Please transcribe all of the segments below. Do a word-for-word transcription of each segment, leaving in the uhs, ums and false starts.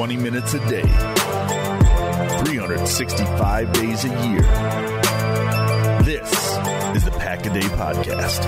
twenty minutes a day, three hundred sixty-five days a year. This is the Pack a Day Podcast.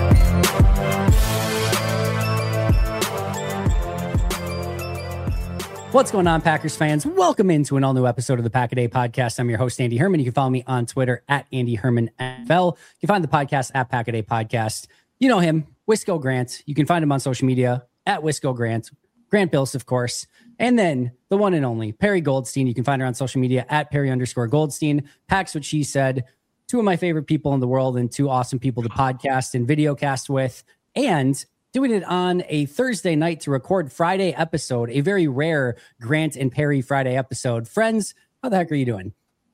What's going on, Packers fans? Welcome into an all-new episode of the Pack a Day Podcast. I'm your host, Andy Herman. You can follow me on Twitter at Andy Herman N F L. You can find the podcast at Pack a Day Podcast. You know him, Wisco Grant. You can find him on social media at Wisco Grant. Grant Bills, of course. And then the one and only Perry Goldstein. You can find her on social media at Perry underscore Goldstein. Pack's What She Said. Two of my favorite people in the world and two awesome people to podcast and video cast with. And doing it on a Thursday night to record Friday episode, a very rare Grant and Perry Friday episode. Friends, how the heck are you doing?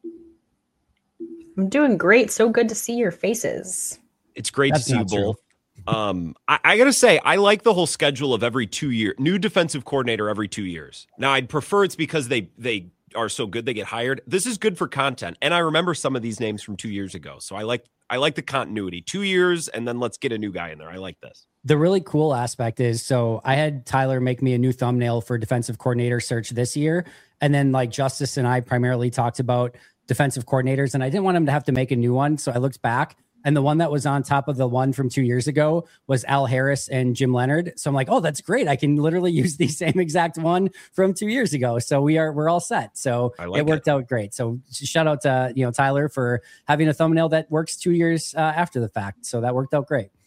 I'm doing great. So good to see your faces. It's great That's to see you both. Um, I, I gotta say, I like the whole schedule of every two year new defensive coordinator every two years. Now, I'd prefer it's because they they are so good they get hired. This is good for content, and I remember some of these names from two years ago, so I like I like the continuity. Two years, and then let's get a new guy in there. I like this. The really cool aspect is, so I had Tyler make me a new thumbnail for defensive coordinator search this year, and then like Justice and I primarily talked about defensive coordinators, and I didn't want him to have to make a new one, so I looked back. And the one that was on top of the one from two years ago was Al Harris and Jim Leonard. So I'm like, oh, that's great. I can literally use the same exact one from two years ago. So we are, we're all set. So like it worked it. out great. So shout out to, you know, Tyler for having a thumbnail that works two years uh, after the fact. So that worked out great.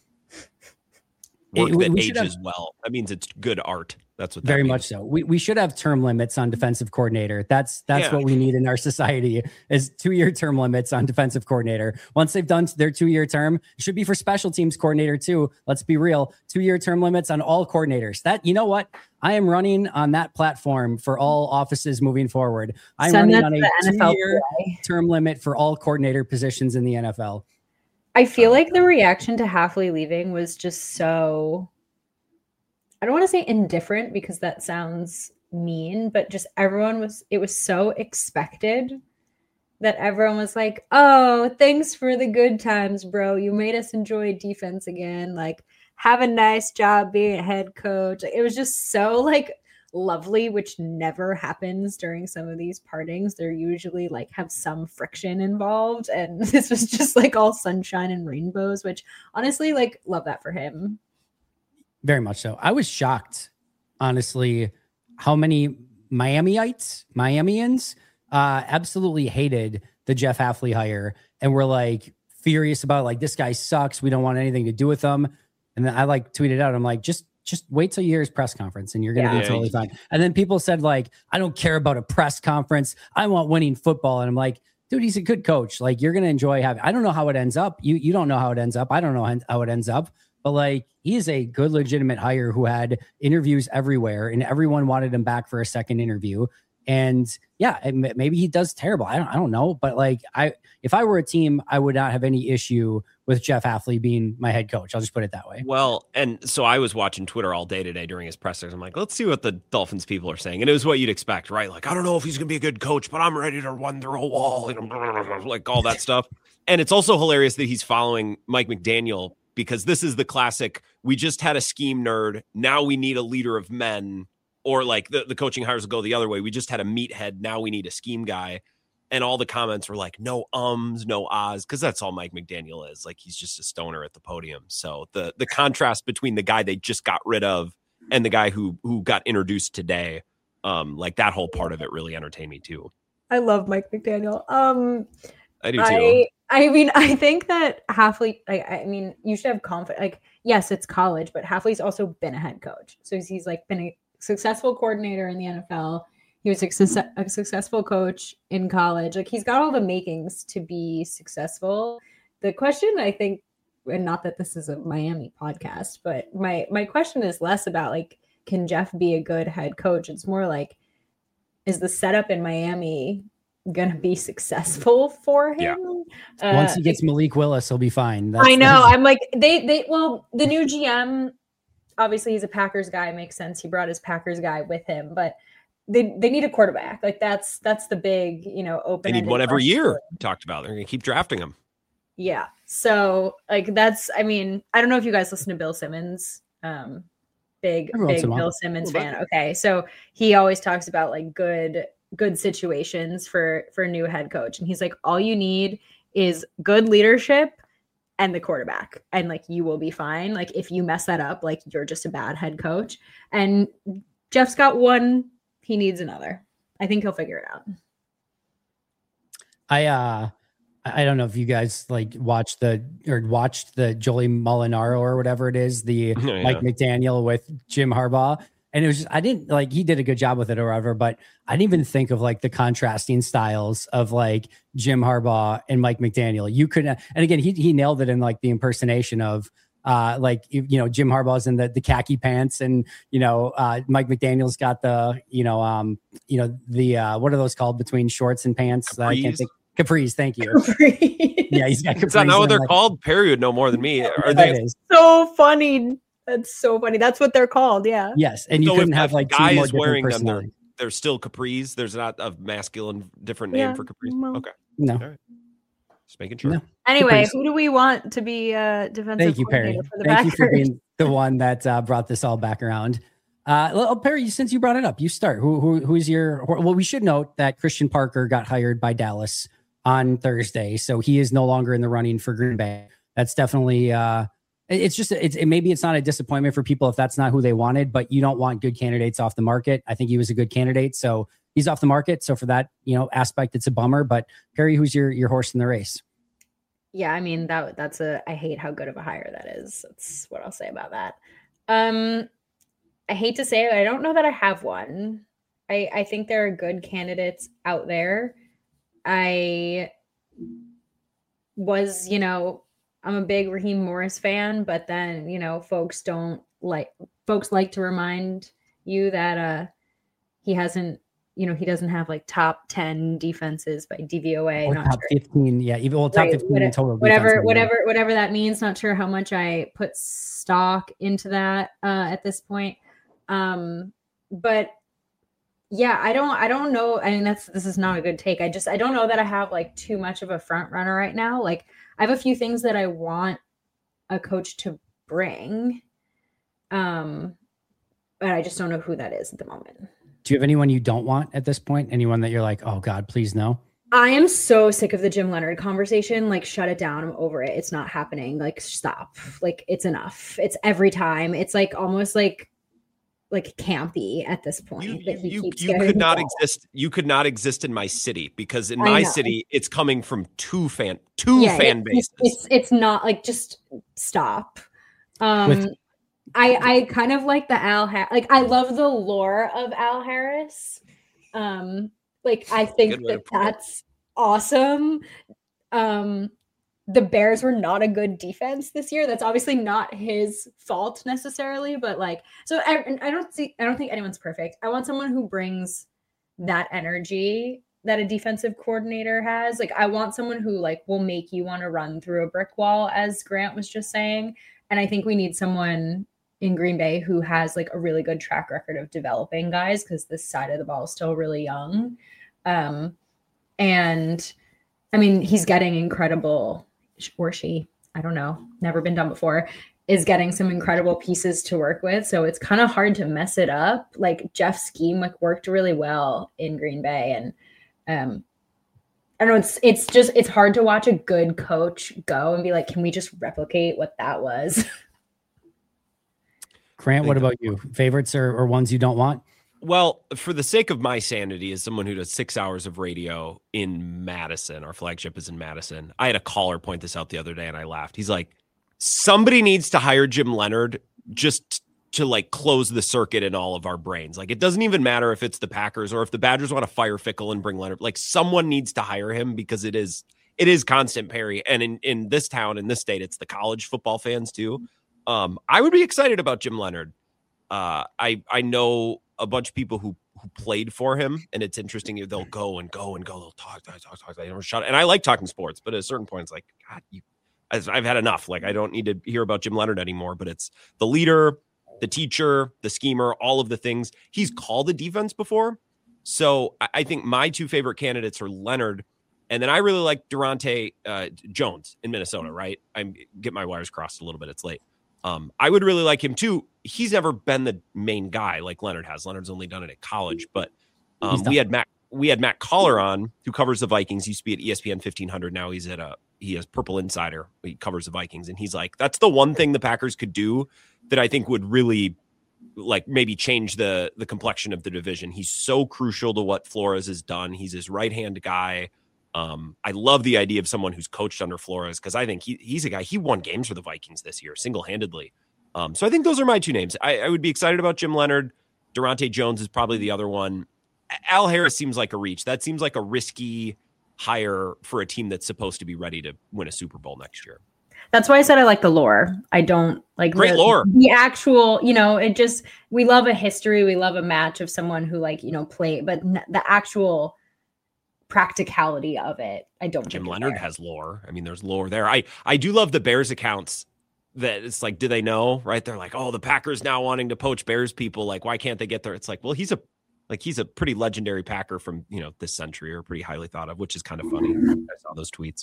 Work it, that we ages have, well. That means it's good art. That's what that very means. much so. We we should have term limits on defensive coordinator. That's that's yeah. what we need in our society is two-year term limits on defensive coordinator. Once they've done their two-year term, it should be for special teams coordinator too. Let's be real. Two-year term limits on all coordinators. That, you know what? I am running on that platform for all offices moving forward. I'm Send running on a N F L two-year play. term limit for all coordinator positions in the N F L. I feel like the reaction to Hafley leaving was just so, I don't want to say indifferent because that sounds mean, but just everyone was, it was so expected that everyone was like, oh, thanks for the good times, bro. You made us enjoy defense again. Like, have a nice job being a head coach. It was just so like lovely, which never happens during some of these partings. They're usually like have some friction involved. And this was just like all sunshine and rainbows, which honestly, like, love that for him. Very much so. I was shocked, honestly, how many Miamiites, Miamians, uh, absolutely hated the Jeff Hafley hire and were like furious about like, this guy sucks. We don't want anything to do with him. And then I like tweeted out, I'm like, just just wait till you hear his press conference and you're going to Yeah. be totally fine. And then people said like, I don't care about a press conference. I want winning football. And I'm like, dude, he's a good coach. Like, you're going to enjoy having, I don't know how it ends up. You you don't know how it ends up. I don't know how it ends up. But like, he is a good, legitimate hire who had interviews everywhere and everyone wanted him back for a second interview. And yeah, maybe he does terrible. I don't, I don't know. But like, I, if I were a team, I would not have any issue with Jeff Hafley being my head coach. I'll just put it that way. Well, and so I was watching Twitter all day today during his pressers. I'm like, let's see what the Dolphins people are saying. And it was what you'd expect, right? Like, I don't know if he's going to be a good coach, but I'm ready to run through a wall, like all that stuff. And it's also hilarious that he's following Mike McDaniel, because this is the classic, we just had a scheme nerd. Now we need a leader of men. Or like the, the coaching hires will go the other way. We just had a meathead. Now we need a scheme guy. And all the comments were like, no ums, no ahs, because that's all Mike McDaniel is. Like, he's just a stoner at the podium. So the the contrast between the guy they just got rid of and the guy who who got introduced today, um, like that whole part of it really entertained me too. I love Mike McDaniel. Um, I do too. I, I mean, I think that Hafley, like, I mean, you should have confidence. Like, yes, it's college, but Hafley's also been a head coach. So he's, he's like been a successful coordinator in the N F L. He was a, success, a successful coach in college. Like, he's got all the makings to be successful. The question, I think, and not that this is a Miami podcast, but my my question is less about like, can Jeff be a good head coach? It's more like, is the setup in Miami gonna be successful for him? Yeah. Uh, Once he gets Malik Willis, he'll be fine. That's, I know. that's- I'm like, they they well, the new G M, obviously he's a Packers guy, makes sense. He brought his Packers guy with him, but they they need a quarterback. Like that's that's the big, you know, open. They need one every year. Talked about. They're gonna keep drafting him. Yeah. So like that's, I mean, I don't know if you guys listen to Bill Simmons. Um, big, Every once big in a while. Bill Simmons Little bit. fan. Okay. So he always talks about like good, good situations for, for a new head coach. And he's like, all you need is good leadership and the quarterback. And like, you will be fine. Like if you mess that up, like you're just a bad head coach. And Jeff's got one, he needs another. I think he'll figure it out. I, uh, I don't know if you guys like watched the or watched the Joey Molinaro or whatever it is, the Oh, yeah. Mike McDaniel with Jim Harbaugh. And it was just, I didn't like, he did a good job with it or whatever, but I didn't even think of like the contrasting styles of like Jim Harbaugh and Mike McDaniel. You couldn't, and again, he, he nailed it in like the impersonation of uh, like, you you know, Jim Harbaugh's in the, the khaki pants and, you know, uh, Mike McDaniel's got the, you know, um, you know, the, uh, what are those called between shorts and pants? I can't Capris? think. Capris. Thank you. Yeah. He's got capris. Is that not what and, they're like, called? Perry would know more than me. Are that they? is. So funny. That's so funny. That's what they're called. Yeah. Yes. And you So if couldn't have a like two guy more is different wearing them, they're, personalities. they're still capris. There's not a masculine different name Yeah, for capris. well. Okay. No. All right. Just making sure. No. Anyway, Capris. who do we want to be uh defensive Thank you, Perry. coordinator for the Thank you for Packers? being the one that uh, brought this all back around. Uh, well, Perry, since you brought it up, you start. Who, who, who's your? Well, we should note that Christian Parker got hired by Dallas on Thursday, so he is no longer in the running for Green Bay. That's definitely. Uh, it- it's just. It's it, maybe it's not a disappointment for people if that's not who they wanted, but you don't want good candidates off the market. I think he was a good candidate, so he's off the market. So for that, you know, aspect, it's a bummer. But Perry, who's your your horse in the race? Yeah, I mean that that's a I hate how good of a hire that is. That's what I'll say about that. Um I hate to say it, I don't know that I have one. I I think there are good candidates out there. I was, you know, I'm a big Raheem Morris fan, but then, you know, folks don't like folks like to remind you that uh he hasn't, you know, he doesn't have like top ten defenses by D V O A. Or Not top sure. fifteen, yeah, even well, top Right, fifteen what- in total. whatever defense, maybe. whatever whatever that means, not sure how much I put stock into that uh at this point, um but yeah, i don't i don't know. I mean, that's this is not a good take. I just I don't know that I have like too much of a front runner right now. Like I have a few things that I want a coach to bring, um but I just don't know who that is at the moment. Do you have anyone you don't want at this point? Anyone that you're like, oh God, please no? I am so sick of the Jim Leonard conversation. Like, shut it down. I'm over it. It's not happening. Like, stop. Like, it's enough. It's every time. It's like almost like like campy at this point. You, that he you, keeps you getting could not involved. exist. You could not exist in my city because in I my know. city, it's coming from two fan, two Yeah, fan it- bases. It's it's not like just stop. Um, With- I I kind of like the Al Har- like I love the lore of Al Harris. Um, like I think Good way to that put it. that's awesome. Um, the Bears were not a good defense this year. That's obviously not his fault necessarily, but like so I, I don't see I don't think anyone's perfect. I want someone who brings that energy that a defensive coordinator has. Like I want someone who like will make you want to run through a brick wall, as Grant was just saying. And I think we need someone in Green Bay who has like a really good track record of developing guys, because this side of the ball is still really young. Um, and I mean, he's getting incredible, or she, I don't know, never been done before, is getting some incredible pieces to work with. So it's kind of hard to mess it up. Like Jeff's scheme like worked really well in Green Bay. And um, I don't know, it's it's just it's hard to watch a good coach go and be like, can we just replicate what that was? Grant, what Think about you? Favorites or, or ones you don't want? Well, for the sake of my sanity, as someone who does six hours of radio in Madison, our flagship is in Madison. I had a caller point this out the other day and I laughed. He's like, somebody needs to hire Jim Leonard just to like close the circuit in all of our brains. Like, it doesn't even matter if it's the Packers or if the Badgers want to fire Fickle and bring Leonard. Like, someone needs to hire him because it is it is constant Perry. And in, in this town, in this state, it's the college football fans too. Um, I would be excited about Jim Leonard. Uh, I I know a bunch of people who who played for him, and it's interesting. They'll go and go and go. They'll talk, talk, talk, talk. They don't shut. And I like talking sports, but at a certain point, it's like, God, you, I've I've had enough. Like, I don't need to hear about Jim Leonard anymore. But it's the leader, the teacher, the schemer, all of the things. He's called the defense before, so I, I think my two favorite candidates are Leonard, and then I really like Durante uh, Jones in Minnesota. Right, I get my wires crossed a little bit. It's late. Um, I would really like him too. he's never been the main guy like Leonard has. Leonard's only done it at college, but um, we had Matt we had Matt Collar on, who covers the Vikings. He used to be at E S P N fifteen hundred. Now he's at a he has Purple Insider. He covers the Vikings, and he's like, that's the one thing the Packers could do that I think would really like maybe change the the complexion of the division. He's so crucial to what Flores has done. He's his right hand guy. Um, I love the idea of someone who's coached under Flores, because I think he, he's a guy, he won games for the Vikings this year single-handedly. Um, so I think those are my two names. I, I would be excited about Jim Leonard. Durante Jones is probably the other one. Al Harris seems like a reach. That seems like a risky hire for a team that's supposed to be ready to win a Super Bowl next year. That's why I said I like the lore. I don't like great the, lore. The actual, you know, it just, we love a history. We love a match of someone who like, you know, play, but n- the actual practicality of it, I don't. Jim Leonard there. has lore. I mean, there's lore there. I, I do love the Bears accounts that it's like, do they know, right? They're like, oh, the Packers now wanting to poach Bears people. Like, why can't they get there? It's like, well, he's a, like, he's a pretty legendary Packer from, you know, this century, or pretty highly thought of, which is kind of funny. I saw those tweets.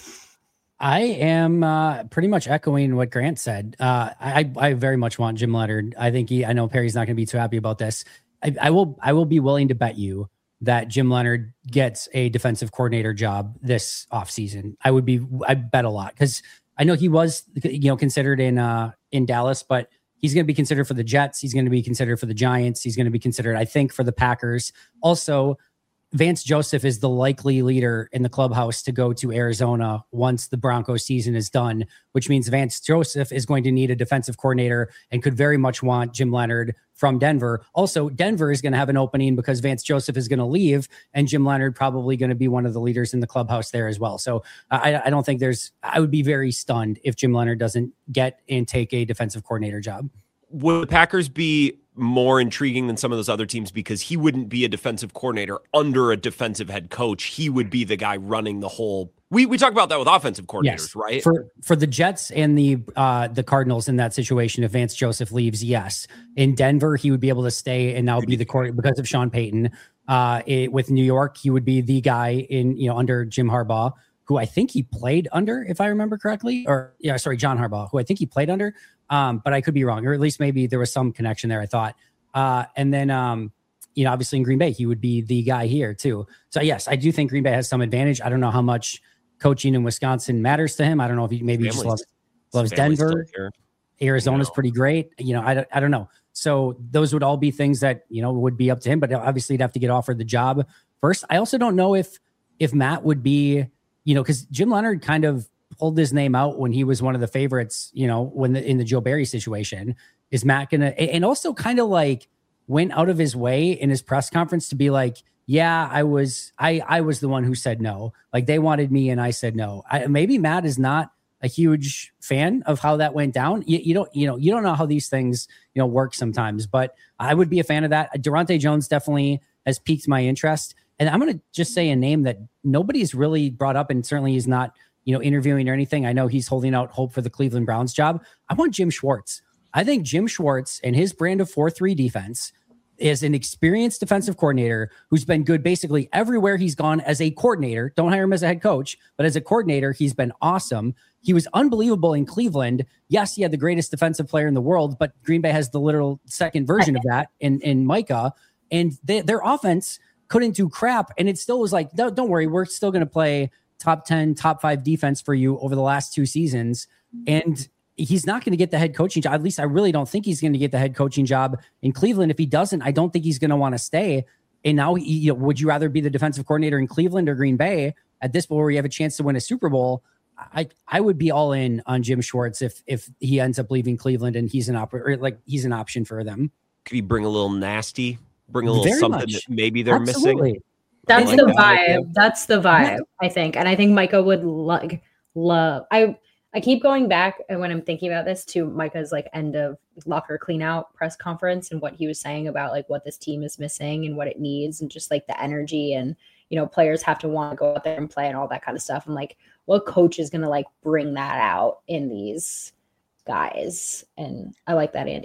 I am uh, pretty much echoing what Grant said. Uh, I, I very much want Jim Leonard. I think he, I know Perry's not going to be too happy about this. I, I will, I will be willing to bet you that Jim Leonard gets a defensive coordinator job this offseason. I would be, I bet a lot, because I know he was, you know, considered in uh, in Dallas, but he's going to be considered for the Jets. He's going to be considered for the Giants. He's going to be considered, I think, for the Packers. Also, Vance Joseph is the likely leader in the clubhouse to go to Arizona once the Broncos season is done, which means Vance Joseph is going to need a defensive coordinator and could very much want Jim Leonard from Denver. Also, Denver is going to have an opening because Vance Joseph is going to leave, and Jim Leonard probably going to be one of the leaders in the clubhouse there as well. So I, I don't think there's, I would be very stunned if Jim Leonard doesn't get and take a defensive coordinator job. Would the Packers be more intriguing than some of those other teams because he wouldn't be a defensive coordinator under a defensive head coach? He would be the guy running the whole. We we talk about that with offensive coordinators, yes. right? For for the Jets and the uh, the Cardinals in that situation, if Vance Joseph leaves, yes. In Denver, he would be able to stay and now be the coordinator because of Sean Payton. Uh, it, with New York, he would be the guy in you know under Jim Harbaugh, who I think he played under, if I remember correctly, or yeah, sorry, John Harbaugh, who I think he played under. Um, but I could be wrong, or at least maybe there was some connection there, I thought. Uh, and then, um, you know, obviously in Green Bay, he would be the guy here too. So yes, I do think Green Bay has some advantage. I don't know how much coaching in Wisconsin matters to him. I don't know if he maybe just loves, loves Denver. Arizona's you know. pretty great. You know, I don't, I don't know. So those would all be things that, you know, would be up to him, but obviously he'd have to get offered the job first. I also don't know if, if Matt would be, you know, cause Jim Leonard kind of pulled his name out when he was one of the favorites, you know, when the, in the Joe Barry situation. Is Matt gonna, and also kind of like went out of his way in his press conference to be like, yeah, I was, I, I was the one who said no. Like they wanted me and I said no. I, maybe Matt is not a huge fan of how that went down. You, you don't, you know, you don't know how these things, you know, work sometimes, but I would be a fan of that. Durante Jones definitely has piqued my interest. And I'm going to just say a name that nobody's really brought up, and certainly is not, you know, interviewing or anything. I know he's holding out hope for the Cleveland Browns job. I want Jim Schwartz. I think Jim Schwartz and his brand of four three defense is an experienced defensive coordinator who's been good basically everywhere he's gone as a coordinator. Don't hire him as a head coach, but as a coordinator, he's been awesome. He was unbelievable in Cleveland. Yes, he had the greatest defensive player in the world, but Green Bay has the literal second version of that in, in Micah. And they, their offense couldn't do crap. And it still was like, don't, don't worry, we're still going to play top ten, top five defense for you over the last two seasons. And he's not going to get the head coaching job. At least I really don't think he's going to get the head coaching job in Cleveland. If he doesn't, I don't think he's going to want to stay. And now, he, you know, would you rather be the defensive coordinator in Cleveland or Green Bay at this point where you have a chance to win a Super Bowl? I I would be all in on Jim Schwartz if if he ends up leaving Cleveland and he's an op- or like he's an option for them. Could he bring a little nasty, bring a little Very something much. that maybe they're Absolutely. missing? That's like the that vibe. idea. That's the vibe, I think. And I think Micah would like love. I I keep going back and when I'm thinking about this to Micah's like end of locker clean out press conference and what he was saying about like what this team is missing and what it needs and just like the energy and, you know, players have to want to go out there and play and all that kind of stuff. I'm like, what coach is going to like bring that out in these guys? And I like that, Andy.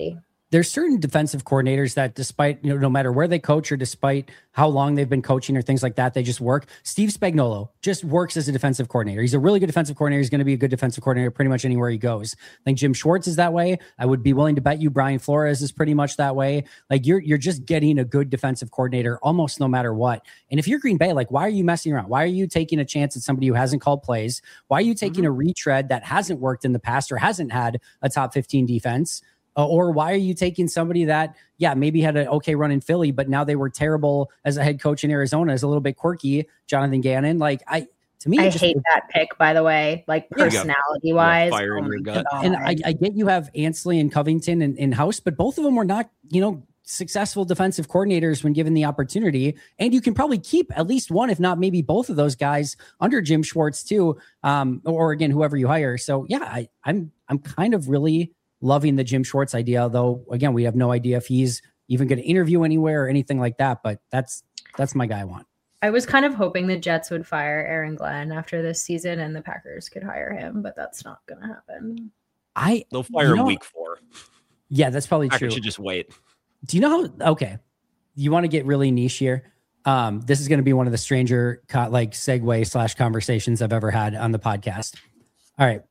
there's certain defensive coordinators that despite, you know, no matter where they coach or despite how long they've been coaching or things like that, they just work. Steve Spagnuolo just works as a defensive coordinator. He's a really good defensive coordinator. He's going to be a good defensive coordinator pretty much anywhere he goes. I think Jim Schwartz is that way. I would be willing to bet you Brian Flores is pretty much that way. Like you're, you're just getting a good defensive coordinator almost no matter what. And if you're Green Bay, like, why are you messing around? Why are you taking a chance at somebody who hasn't called plays? Why are you taking mm-hmm. a retread that hasn't worked in the past or hasn't had a top fifteen defense? Uh, or why are you taking somebody that, yeah, maybe had an okay run in Philly, but now they were terrible as a head coach in Arizona, is a little bit quirky, Jonathan Gannon? Like, I, to me, I just, hate that pick, by the way, like personality wise. Fire in your gut. And I, I get you have Ansley and Covington in, in house, but both of them were not, you know, successful defensive coordinators when given the opportunity. And you can probably keep at least one, if not maybe both of those guys under Jim Schwartz too. Um, or again, whoever you hire. So yeah, I, I'm, I'm kind of really loving the Jim Schwartz idea, though. Again, we have no idea if he's even going to interview anywhere or anything like that, but that's, that's my guy I want. I was kind of hoping the Jets would fire Aaron Glenn after this season and the Packers could hire him, but that's not going to happen. I They'll fire him know, week four. Yeah, that's probably Packers true. should just wait. Do you know how, okay, you want to get really niche here? Um, this is going to be one of the stranger co- like segue slash conversations I've ever had on the podcast. All right.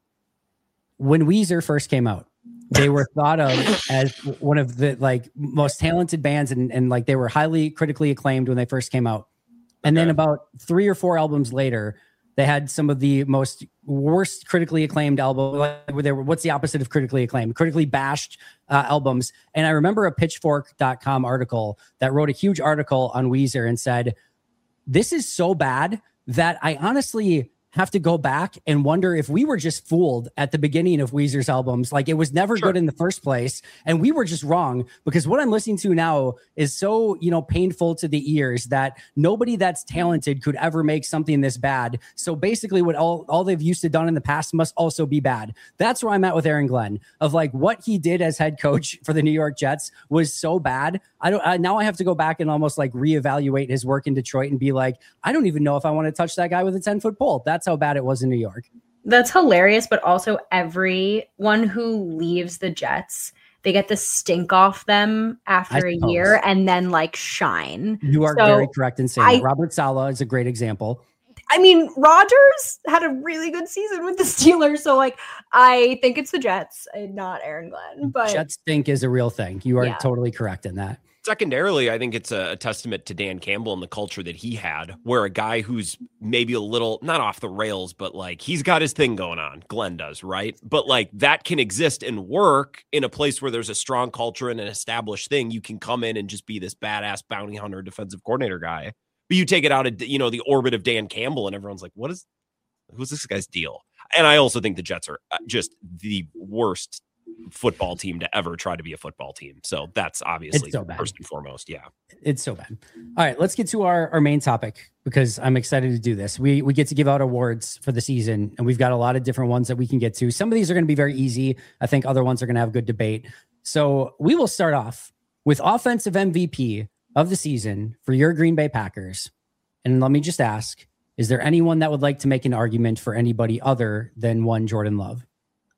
When Weezer first came out, they were thought of as one of the like most talented bands and, and like they were highly critically acclaimed when they first came out. And okay. then about three or four albums later, they had some of the most worst critically acclaimed albums. Like, they were, what's the opposite of critically acclaimed? Critically bashed uh, albums. And I remember a pitchfork dot com article that wrote a huge article on Weezer and said, this is so bad that I honestly have to go back and wonder if we were just fooled at the beginning of Weezer's albums. Like it was never sure. good in the first place. And we were just wrong because what I'm listening to now is so, you know, painful to the ears that nobody that's talented could ever make something this bad. So basically what all, all they've used to done in the past must also be bad. That's where I'm at with Aaron Glenn of like what he did as head coach for the New York Jets was so bad. I don't, I, now I have to go back and almost like reevaluate his work in Detroit and be like, I don't even know if I want to touch that guy with a ten foot pole. That's how bad it was in New York. That's hilarious. But also everyone who leaves the Jets, they get the stink off them after a year and then like shine. You are so very correct in saying I, Robert Saleh is a great example. I mean, Rodgers had a really good season with the Steelers. So like, I think it's the Jets and not Aaron Glenn, but Jets stink is a real thing. You are yeah. totally correct in that. Secondarily, I think it's a, a testament to Dan Campbell and the culture that he had, where a guy who's maybe a little, not off the rails, but like he's got his thing going on. Glenn does, right? But like that can exist and work in a place where there's a strong culture and an established thing. You can come in and just be this badass bounty hunter, defensive coordinator guy. But you take it out of, you know, the orbit of Dan Campbell and everyone's like, what is, who's this guy's deal? And I also think the Jets are just the worst football team to ever try to be a football team. So that's obviously so first and foremost. Yeah. It's so bad. All right, let's get to our, our main topic because I'm excited to do this. We we get to give out awards for the season and we've got a lot of different ones that we can get to. Some of these are going to be very easy. I think other ones are going to have good debate. So we will start off with offensive M V P of the season for your Green Bay Packers. And let me just ask, is there anyone that would like to make an argument for anybody other than one Jordan Love?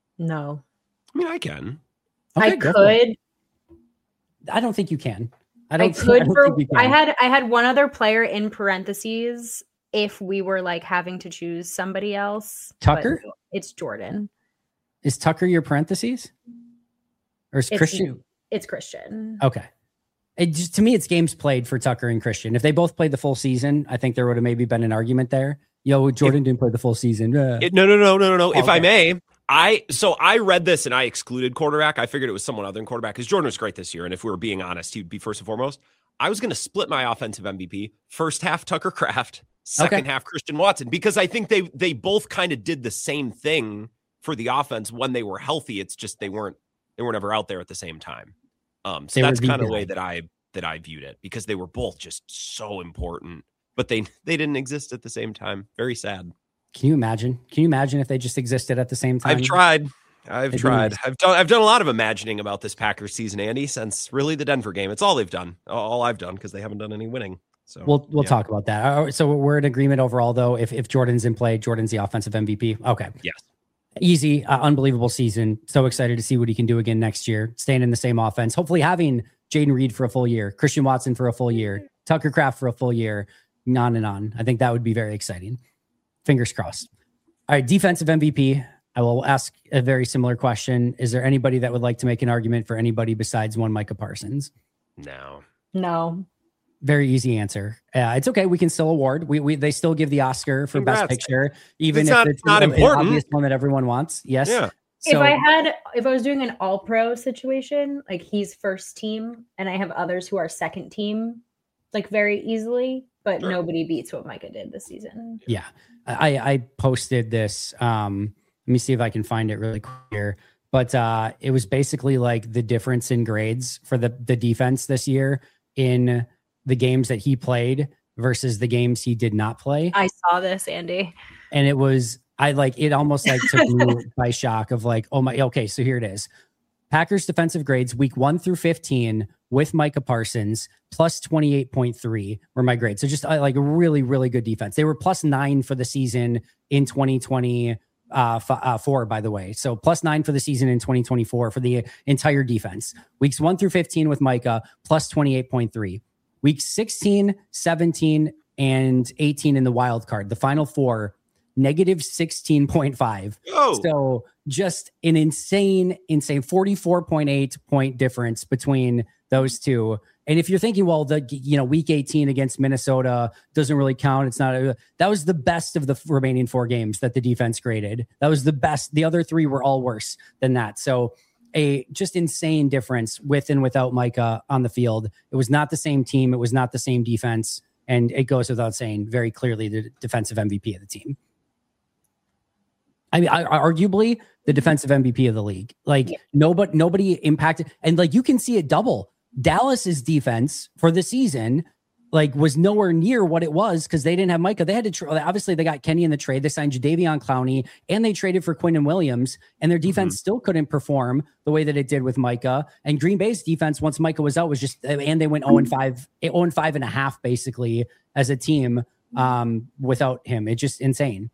No. I mean, I can. Okay, I could. I don't think you can. I don't. I could. I, don't for, think you can. I had. I had one other player in parentheses. If we were like having to choose somebody else, Tucker. It's Jordan. Is Tucker your parentheses? Or is it's, Christian? It's Christian. Okay. It just to me, it's games played for Tucker and Christian. If they both played the full season, I think there would have maybe been an argument there. Yo, Jordan if, didn't play the full season. Uh. It, no, no, no, no, no, no. Oh, if okay. I may. I so I read this and I excluded quarterback. I figured it was someone other than quarterback because Jordan was great this year. And if we were being honest, he'd be first and foremost. I was going to split my offensive M V P. First half, Tucker Kraft. Second okay. half, Christian Watson. Because I think they they both kind of did the same thing for the offense when they were healthy. It's just they weren't they weren't ever out there at the same time. Um, so they that's kind of the way that I that I viewed it because they were both just so important, but they they didn't exist at the same time. Very sad. Can you imagine? Can you imagine if they just existed at the same time? I've tried. I've It'd tried. Nice. I've done. I've done a lot of imagining about this Packers season, Andy. Since really the Denver game, it's all they've done. All I've done because they haven't done any winning. So we'll we'll yeah. talk about that. So we're in agreement overall, though. If if Jordan's in play, Jordan's the offensive M V P. Okay. Yes. Easy, uh, unbelievable season. So excited to see what he can do again next year, staying in the same offense. Hopefully having Jaden Reed for a full year, Christian Watson for a full year, Tucker Kraft for a full year, on and on. I think that would be very exciting. Fingers crossed. All right, defensive M V P. I will ask a very similar question. Is there anybody that would like to make an argument for anybody besides one Micah Parsons? No. No. Very easy answer. Uh, it's okay. We can still award. We, we they still give the Oscar for Congrats. Best Picture, even It's if not- it's not an important. obvious one that everyone wants. Yes. Yeah. So, if I had, if I was doing an all pro situation, like he's first team and I have others who are second team, like very easily, but Sure. nobody beats what Micah did this season. yeah, I I posted this. Um, let me see if I can find it really quick here. But uh, it was basically like the difference in grades for the the defense this year in the games that he played versus the games he did not play. I saw this, Andy. And it was, I like, it almost like took me by shock of like, oh my, okay, so here it is. Packers defensive grades week one through fifteen with Micah Parsons plus twenty-eight point three were my grades. So just uh, like a really, really good defense. They were plus nine for the season in twenty twenty, uh, f- uh, four, by the way. So plus nine for the season in twenty twenty-four for the entire defense. Weeks one through fifteen with Micah plus twenty-eight point three. Weeks sixteen, seventeen, and eighteen in the wild card. The final four, negative sixteen point five. Oh, So just an insane, insane forty-four point eight point difference between those two. And if you're thinking, well, the, you know, week eighteen against Minnesota doesn't really count. It's not, a, that was the best of the remaining four games that the defense graded. That was the best. The other three were all worse than that. So a just insane difference with and without Micah on the field. It was not the same team. It was not the same defense. And it goes without saying very clearly the defensive M V P of the team. I mean, I, arguably the defensive M V P of the league. Like Yeah. nobody, nobody impacted, and like you can see it double. Dallas's defense for the season, like, was nowhere near what it was because they didn't have Micah. They had to tra- obviously they got Kenny in the trade. They signed Jadeveon Clowney and they traded for Quinnen Williams, and their defense Mm-hmm. still couldn't perform the way that it did with Micah. And Green Bay's defense, once Micah was out, was just, and they went zero and five, zero and five and a half basically as a team um, without him. It's just insane.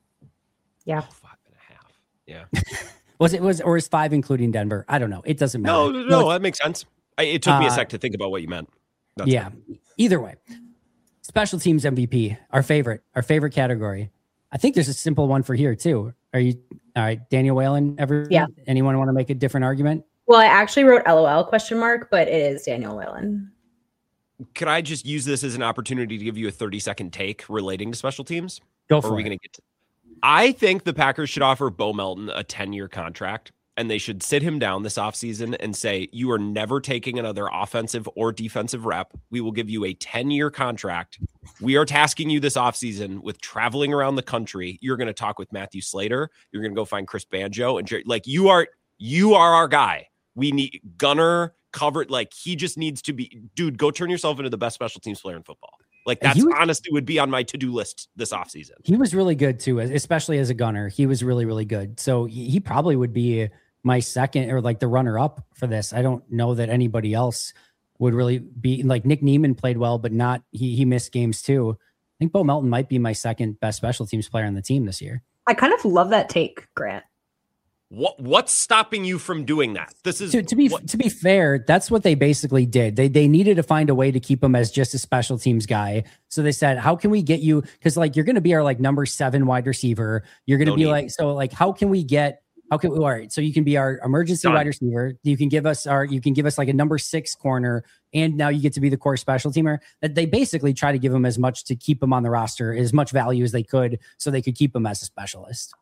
Yeah. five and a half. Yeah. Was it was or is five including Denver? I don't know. It doesn't matter. No, no, no, that makes sense. I, it took me a Uh, sec to think about what you meant. That's yeah. fine. Either way, special teams M V P, our favorite, our favorite category. I think there's a simple one for here too. Are you all right, Daniel Whalen? Ever? Yeah. Anyone want to make a different argument? Well, I actually wrote L O L question mark, but it is Daniel Whalen. Could I just use this as an opportunity to give you a thirty second take relating to special teams? Go Or for are we it. going to get to? I think the Packers should offer Bo Melton a ten year contract, and they should sit him down this offseason and say, you are never taking another offensive or defensive rep. We will give you a ten year contract. We are tasking you this offseason with traveling around the country. You're going to talk with Matthew Slater. You're going to go find Chris Banjo and Jerry. Like, you are, you are our guy. We need Gunner covered. Like, he just needs to be, dude, go turn yourself into the best special teams player in football. Like, And that's he was- honestly would be on my to-do list this offseason. He was really good too, especially as a gunner. He was really, really good. So he he probably would be my second or like the runner up for this. I don't know that anybody else would really be like Nick Neiman played well, but not he he missed games too. I think Bo Melton might be my second best special teams player on the team this year. I kind of love that take, Grant. What what's stopping you from doing that? This is To, to be what- to be fair, that's what they basically did. They they needed to find a way to keep him as just a special teams guy. So they said, how can we get you? Because like you're going to be our like number seven wide receiver. You're going to No be need. like so like how can we get? How can we? All right, so you can be our emergency Done. wide receiver. You can give us our. You can give us like a number six corner, and now you get to be the core special teamer. That they basically try to give him as much to keep him on the roster, as much value as they could, so they could keep him as a specialist.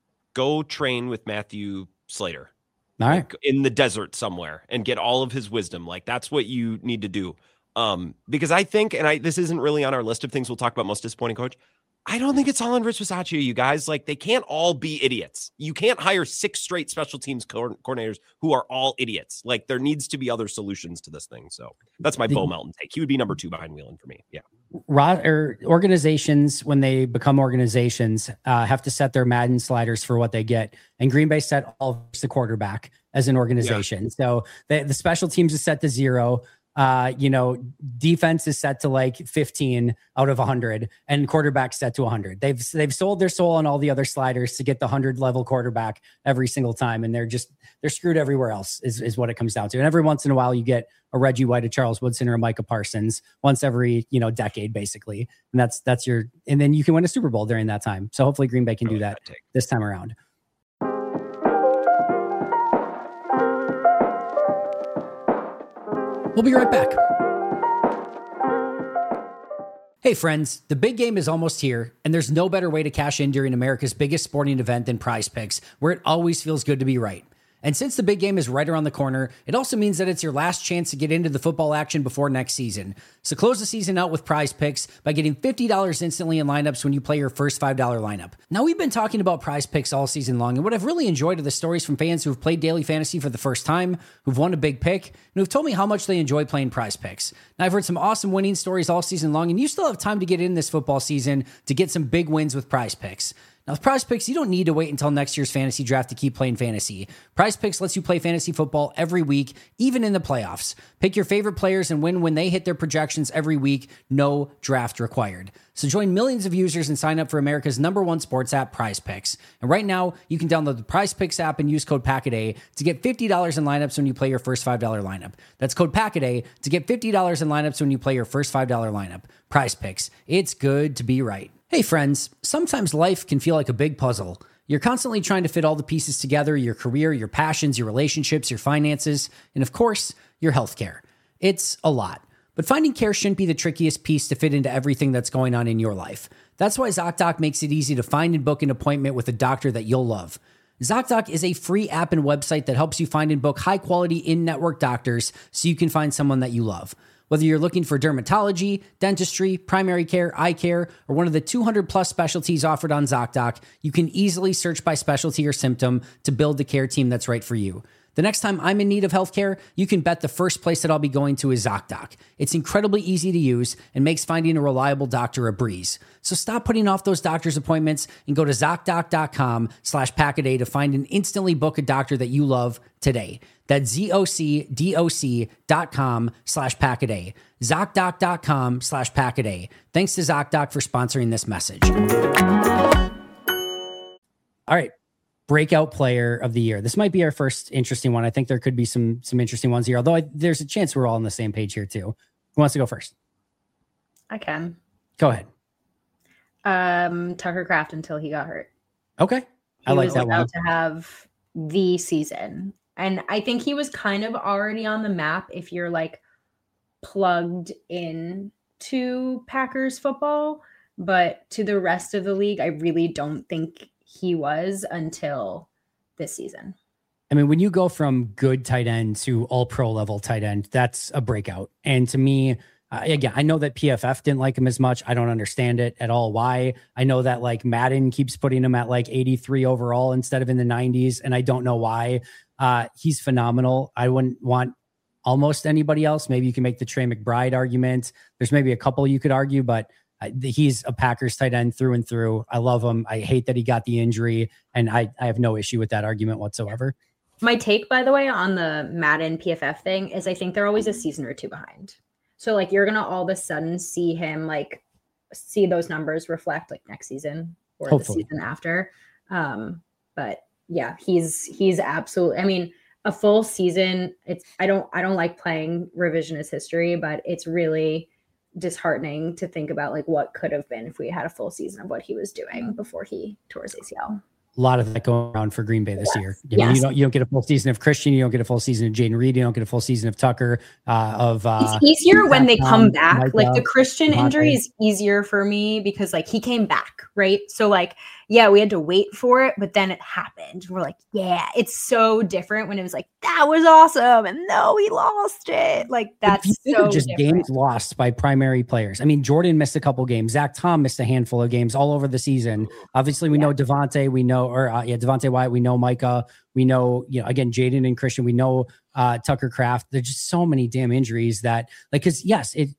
go train with Matthew Slater. All right. Like, in the desert somewhere and get all of his wisdom. Like, that's what you need to do. Um, because I think, and I this isn't really on our list of things we'll talk about most disappointing coach. I don't think it's all on Rich Bisaccia, you guys. Like, they can't all be idiots. You can't hire six straight special teams co- coordinators who are all idiots. Like, there needs to be other solutions to this thing. So that's my The- Bo Melton take. He would be number two behind Whelan for me. Yeah. Ro- or organizations, when they become organizations, uh, have to set their Madden sliders for what they get. And Green Bay set all the quarterback as an organization. So the, the special teams is set to zero. Uh, you know, defense is set to like fifteen out of one hundred, and quarterback set to one hundred. They've they've sold their soul on all the other sliders to get the one hundred level quarterback every single time, and they're just they're screwed everywhere else. Is is what it comes down to. And every once in a while, you get a Reggie White, a Charles Woodson, or a Micah Parsons once every you know decade, basically, and that's that's your and then you can win a Super Bowl during that time. So hopefully, Green Bay can do that this time around. We'll be right back. Hey friends, the big game is almost here, and there's no better way to cash in during America's biggest sporting event than Prize Picks, where it always feels good to be right. And since the big game is right around the corner, it also means that it's your last chance to get into the football action before next season. So close the season out with Prize Picks by getting fifty dollars instantly in lineups when you play your first five dollars lineup. Now, we've been talking about Prize Picks all season long, and what I've really enjoyed are the stories from fans who have played daily fantasy for the first time, who've won a big pick, and who've told me how much they enjoy playing Prize Picks. Now, I've heard some awesome winning stories all season long, and you still have time to get in this football season to get some big wins with Prize Picks. Now, with Prize Picks, you don't need to wait until next year's fantasy draft to keep playing fantasy. Prize Picks lets you play fantasy football every week, even in the playoffs. Pick your favorite players and win when they hit their projections every week, no draft required. So join millions of users and sign up for America's number one sports app, Prize Picks. And right now, you can download the Prize Picks app and use code PACKADAY to get fifty dollars in lineups when you play your first five dollars lineup. That's code PACKADAY to get fifty dollars in lineups when you play your first five dollars lineup. Prize Picks. It's good to be right. Hey friends, sometimes life can feel like a big puzzle. You're constantly trying to fit all the pieces together, your career, your passions, your relationships, your finances, and of course, your healthcare. It's a lot. But finding care shouldn't be the trickiest piece to fit into everything that's going on in your life. That's why ZocDoc makes it easy to find and book an appointment with a doctor that you'll love. ZocDoc is a free app and website that helps you find and book high-quality in-network doctors so you can find someone that you love. Whether you're looking for dermatology, dentistry, primary care, eye care, or one of the two hundred plus specialties offered on ZocDoc, you can easily search by specialty or symptom to build the care team that's right for you. The next time I'm in need of healthcare, you can bet the first place that I'll be going to is ZocDoc. It's incredibly easy to use and makes finding a reliable doctor a breeze. So stop putting off those doctor's appointments and go to ZocDoc.com slash Packaday to find and instantly book a doctor that you love today. That's ZocDoc dot com slash Packaday. ZocDoc.com slash Packaday. Thanks to ZocDoc for sponsoring this message. All right. Breakout player of the year. This might be our first interesting one. I think there could be some some interesting ones here, although I, there's a chance we're all on the same page here too. Who wants to go first? I can. Go ahead. Um, Tucker Kraft until he got hurt. Okay. He I like was that about one. to have the season. And I think he was kind of already on the map if you're like plugged in to Packers football, but to the rest of the league, I really don't think he was until this season. I mean, when you go from good tight end to all pro level tight end, that's a breakout. And to me, uh, again, I know that P F F didn't like him as much. I don't understand it at all. Why? I know that like Madden keeps putting him at like eighty-three overall instead of in the nineties. And I don't know why. Uh, he's phenomenal. I wouldn't want almost anybody else. Maybe you can make the Trey McBride argument. There's maybe a couple you could argue, but he's a Packers tight end through and through. I love him. I hate that he got the injury, and I, I have no issue with that argument whatsoever. My take, by the way, on the Madden P F F thing is I think they're always a season or two behind. So like you're going to all of a sudden see him like see those numbers reflect like next season or Hopefully. the season after. Um, but yeah, he's, he's absolutely, I mean, a full season. It's, I don't, I don't like playing revisionist history, but it's really disheartening to think about like what could have been if we had a full season of what he was doing before he tore his A C L. A lot of that going around for Green Bay this Yes. year. I mean, Yes. you don't you don't get a full season of Christian. You don't get a full season of Jaden Reed. You don't get a full season of Tucker. Uh, of uh, it's easier when they come um, back. Micah, Like the Christian Devontae. injury is easier for me because like he came back, right? So like, yeah, we had to wait for it, but then it happened. We're like, yeah, it's so different when it was like, that was awesome. And no, he lost it. Like that's If you think so of just different. games lost by primary players. I mean, Jordan missed a couple games. Zach Tom missed a handful of games all over the season. Obviously, we Yeah. know Devontae. We know, or uh, yeah, Devontae Wyatt. We know Micah. We know, you know, again, Jaden and Christian. We know uh, Tucker Kraft. There's just so many damn injuries that, like, because yes, it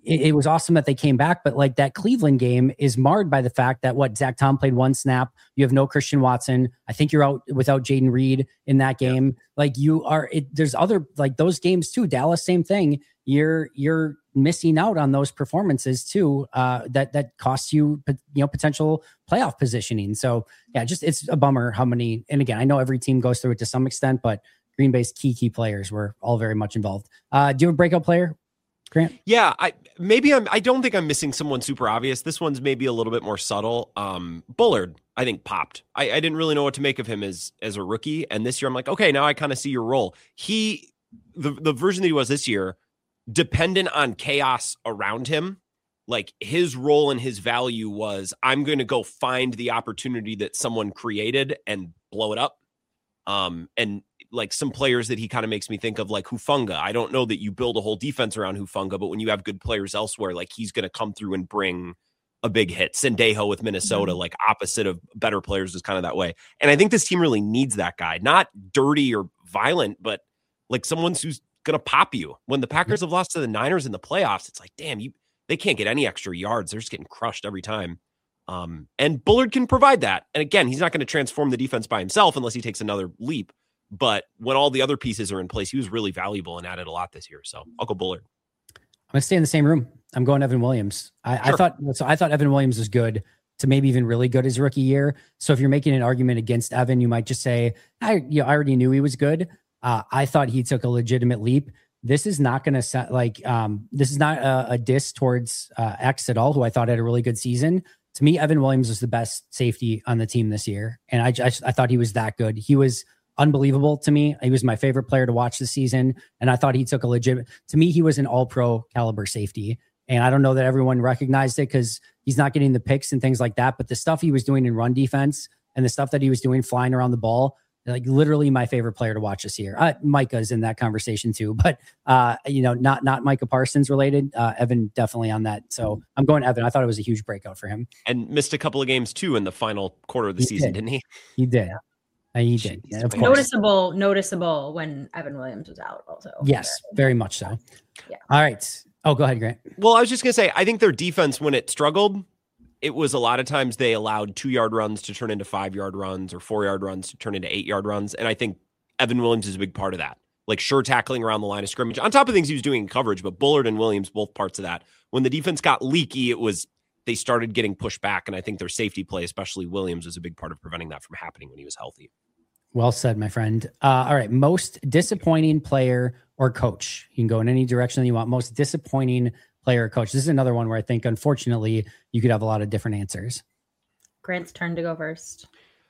it, it was awesome that they came back, but like that Cleveland game is marred by the fact that what Zach Tom played one snap. You have no Christian Watson. I think you're out without Jaden Reed in that game. Yeah. Like you are, it, there's other, like those games too. Dallas, same thing. You're, you're missing out on those performances too. Uh, that, that costs you, you know, potential playoff positioning. So yeah, just, it's a bummer how many, and again, I know every team goes through it to some extent, but Green Bay's key, key players were all very much involved. Uh, do you have a breakout player, Grant? Yeah, I maybe I'm. I don't think I'm missing someone super obvious. This one's maybe a little bit more subtle. Um, Bullard, I think popped. I, I didn't really know what to make of him as as a rookie, and this year I'm like, okay, now I kind of see your role. He, the the version that he was this year, dependent on chaos around him. Like his role and his value was, I'm going to go find the opportunity that someone created and blow it up. Um, and like some players that he kind of makes me think of, like Hufanga. I don't know that you build a whole defense around Hufanga, but when you have good players elsewhere, like he's going to come through and bring a big hit. Sendejo with Minnesota, mm-hmm. like opposite of better players is kind of that way. And I think this team really needs that guy, not dirty or violent, but like someone who's going to pop you. When the Packers mm-hmm. have lost to the Niners in the playoffs, it's like, damn, you, they can't get any extra yards. They're just getting crushed every time. Um, and Bullard can provide that. And again, he's not going to transform the defense by himself unless he takes another leap. But when all the other pieces are in place, he was really valuable and added a lot this year. So I'll go Bullard. I'm going to stay in the same room. I'm going Evan Williams. I, sure. I thought so. I thought Evan Williams was good to maybe even really good his rookie year. So if you're making an argument against Evan, you might just say, I, you know, I already knew he was good. Uh, I thought he took a legitimate leap. This is not going to set like um, this is not a, a diss towards uh, X at all, who I thought had a really good season. To me, Evan Williams was the best safety on the team this year. And I just, I thought he was that good. He was unbelievable to me. He was my favorite player to watch this season. And I thought he took a legitimate, to me, he was an all pro caliber safety. And I don't know that everyone recognized it because he's not getting the picks and things like that. But the stuff he was doing in run defense and the stuff that he was doing flying around the ball, like literally my favorite player to watch this year. Uh, Micah's in that conversation too, but uh, you know, not, not Micah Parsons related. Uh, Evan definitely on that. So I'm going Evan. I thought it was a huge breakout for him. And missed a couple of games too in the final quarter of the he season, did. didn't he? He did. Uh, he did. Yeah, of course. Noticeable, noticeable when Evan Williams was out also. Yes, very much so. Yeah. All right. Oh, go ahead, Grant. Well, I was just going to say, I think their defense, when it struggled, it was a lot of times they allowed two yard runs to turn into five yard runs or four yard runs to turn into eight yard runs. And I think Evan Williams is a big part of that. Like sure tackling around the line of scrimmage on top of things he was doing in coverage, but Bullard and Williams, both parts of that. When the defense got leaky, it was, they started getting pushed back. And I think their safety play, especially Williams, was a big part of preventing that from happening when he was healthy. Well said, my friend. Uh, all right. Most disappointing player or coach. You can go in any direction that you want. Most disappointing player or coach. This is another one where I think, unfortunately, you could have a lot of different answers. Grant's turn to go first.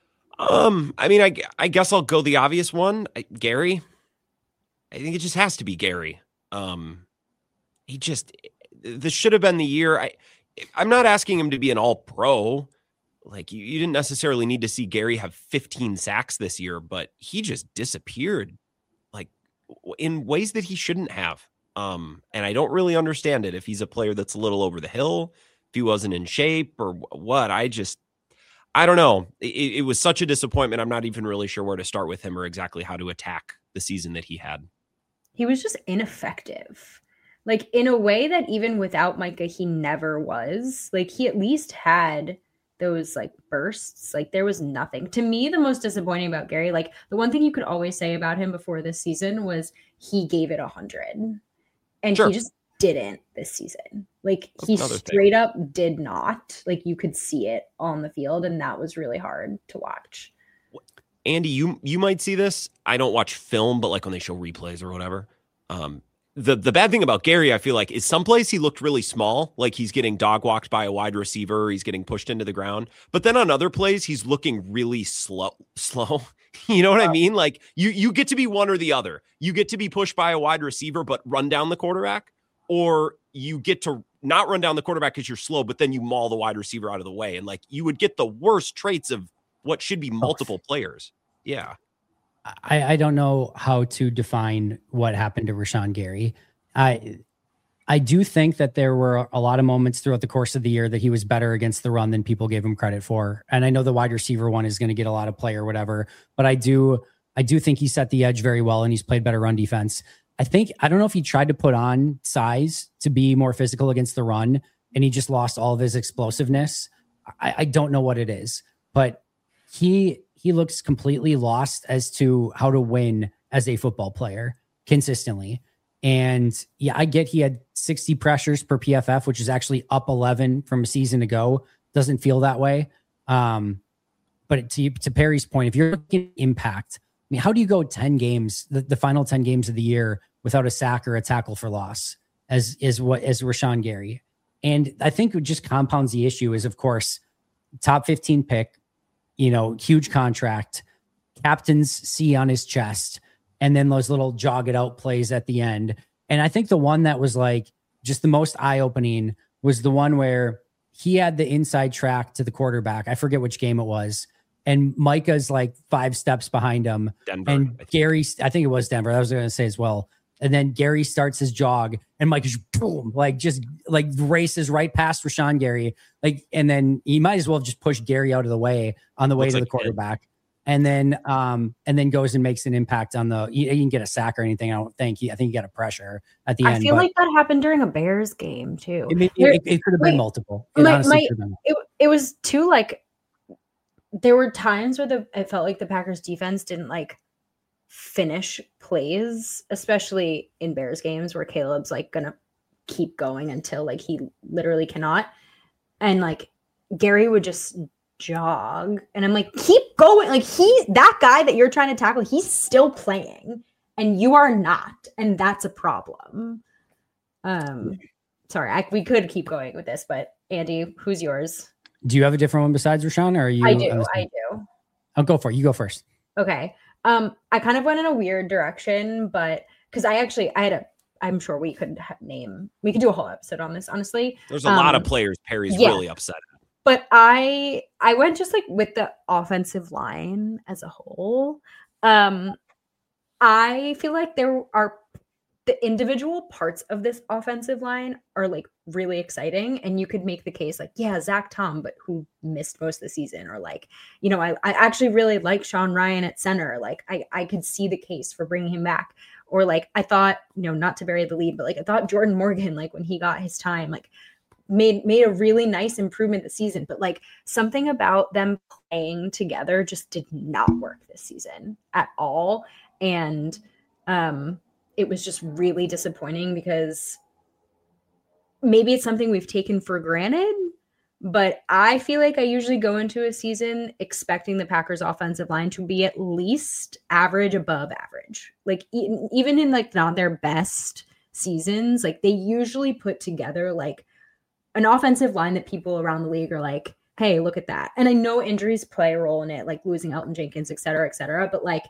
Um, I mean, I, I guess I'll go the obvious one. I, Gary. I think it just has to be Gary. Um, he just, this should have been the year. I, I'm not asking him to be an all pro. Like you, you didn't necessarily need to see Gary have fifteen sacks this year, but he just disappeared like in ways that he shouldn't have. Um, and I don't really understand it. If he's a player that's a little over the hill, if he wasn't in shape or what, I just, I don't know. It, it was such a disappointment. I'm not even really sure where to start with him or exactly how to attack the season that he had. He was just ineffective. Like in a way that even without Micah, he never was. Like he at least had those like bursts. Like there was nothing. To me, the most disappointing about Gary, like the one thing you could always say about him before this season was he gave it a hundred. And sure. He just didn't this season. Like he straight thing. up did not. Like you could see it on the field, and that was really hard to watch. Andy, you you might see this. I don't watch film, but like when they show replays or whatever. Um, the the bad thing about Gary, I feel like, is someplace he looked really small, like he's getting dog walked by a wide receiver, he's getting pushed into the ground. But then on other plays, he's looking really slow. Slow. You know what I mean? Like you you get to be one or the other. You get to be pushed by a wide receiver, but run down the quarterback, or you get to not run down the quarterback because you're slow, but then you maul the wide receiver out of the way. And like you would get the worst traits of what should be multiple players. Yeah. I, I don't know how to define what happened to Rashawn Gary. I I do think that there were a lot of moments throughout the course of the year that he was better against the run than people gave him credit for. And I know the wide receiver one is going to get a lot of play or whatever, but I do I do think he set the edge very well and he's played better run defense. I think, I don't know if he tried to put on size to be more physical against the run and he just lost all of his explosiveness. I, I don't know what it is, but he, he looks completely lost as to how to win as a football player consistently. And yeah, I get he had sixty pressures per P F F, which is actually up eleven from a season ago. Doesn't feel that way. Um, but to, to Perry's point, if you're looking at impact, I mean, how do you go ten games, the, the final ten games of the year without a sack or a tackle for loss as is what as Rashawn Gary? And I think it just compounds the issue is, of course, top fifteen pick, you know, huge contract, captain's C on his chest, and then those little jog it out plays at the end. And I think the one that was like just the most eye-opening was the one where he had the inside track to the quarterback. I forget which game it was. And Micah's like five steps behind him. Denver. And Gary, I think it was Denver. I was going to say as well. And then Gary starts his jog and Mike is boom, like just like races right past Rashawn Gary. Like, and then he might as well have just pushed Gary out of the way on the way Looks to like the quarterback. And then, um, and then goes and makes an impact on the, he, he didn't get a sack or anything. I don't think he, I think he got a pressure at the I end. I feel but like that happened during a Bears game too. It, it, There- it, it could have been wait, multiple. It my- honestly my- could have been. it, it was too like there were times where the it felt like the Packers defense didn't like finish plays, especially in Bears games where Caleb's like gonna keep going until like he literally cannot. And like Gary would just jog and I'm like, keep going. Like he that guy that you're trying to tackle, he's still playing and you are not. And that's a problem. Um sorry, I, we could keep going with this, but Andy, who's yours? Do you have a different one besides Rashawn, or are you? I do. on the I same- do. I'll go for it. You go first. Okay. Um, I kind of went in a weird direction, but because I actually I had a I'm sure we could ha- name we could do a whole episode on this, honestly. There's a lot Um, of players Perry's yeah. really upset at. But I I went just like with the offensive line as a whole. Um, I feel like there are the individual parts of this offensive line are like really exciting. And you could make the case like, yeah, Zach Tom, but who missed most of the season, or like, you know, I, I actually really like Sean Ryan at center. Like I, I could see the case for bringing him back. Or like, I thought, you know, not to bury the lead, but like, I thought Jordan Morgan, like when he got his time, like made, made a really nice improvement this season, but like something about them playing together just did not work this season at all. And, um, it was just really disappointing because maybe it's something we've taken for granted, but I feel like I usually go into a season expecting the Packers offensive line to be at least average above average. Like e- even in like not their best seasons, like they usually put together like an offensive line that people around the league are like, hey, look at that. And I know injuries play a role in it, like losing Elton Jenkins, et cetera, et cetera. But like,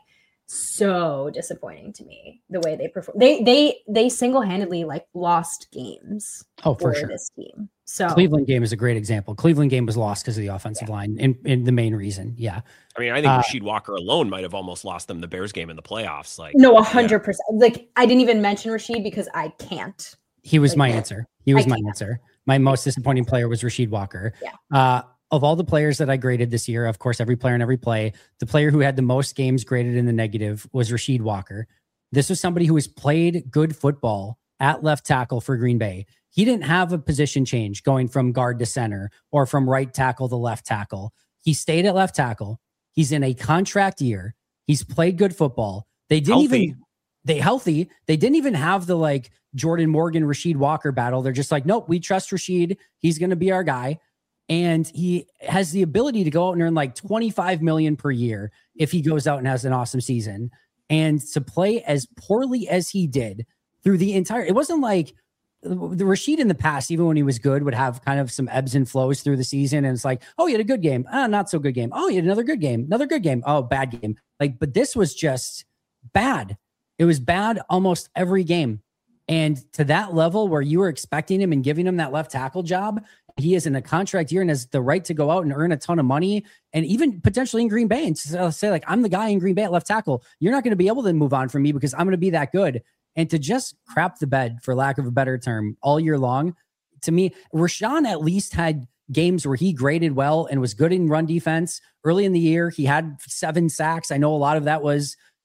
so disappointing to me the way they perform. They they they single-handedly like lost games Oh, for for sure. this team. So Cleveland game is a great example. Cleveland game was lost because of the offensive line, and, and the main reason. Yeah. I mean, I think Uh, Rasheed Walker alone might have almost lost them the Bears game in the playoffs. Like, no, a hundred percent. Like I didn't even mention Rasheed because I can't. He was Like, my answer. He was I my can't. answer. My most disappointing player was Rasheed Walker. Yeah. Uh, of all the players that I graded this year, of course, every player in every play, the player who had the most games graded in the negative was Rasheed Walker. This was somebody who has played good football at left tackle for Green Bay. He didn't have a position change going from guard to center or from right tackle to left tackle. He stayed at left tackle. He's in a contract year. He's played good football. They didn't Healthy. even they healthy. They didn't even have the like Jordan Morgan, Rasheed Walker battle. They're just like, nope, we trust Rasheed. He's going to be our guy. And he has the ability to go out and earn like twenty-five million per year if he goes out and has an awesome season. And to play as poorly as he did through the entire, it wasn't like the Rasheed in the past, even when he was good, would have kind of some ebbs and flows through the season. And it's like, oh, he had a good game. Ah, not so good game. Oh, he had another good game, another good game. Oh, bad game. Like, but this was just bad. It was bad almost every game. And to that level where you were expecting him and giving him that left tackle job, he is in a contract year and has the right to go out and earn a ton of money, and even potentially in Green Bay and say like, I'm the guy in Green Bay at left tackle. You're not going to be able to move on from me because I'm going to be that good. And to just crap the bed, for lack of a better term, all year long, to me, Rashawn at least had games where he graded well and was good in run defense. Early in the year, he had seven sacks. I know a lot of that was,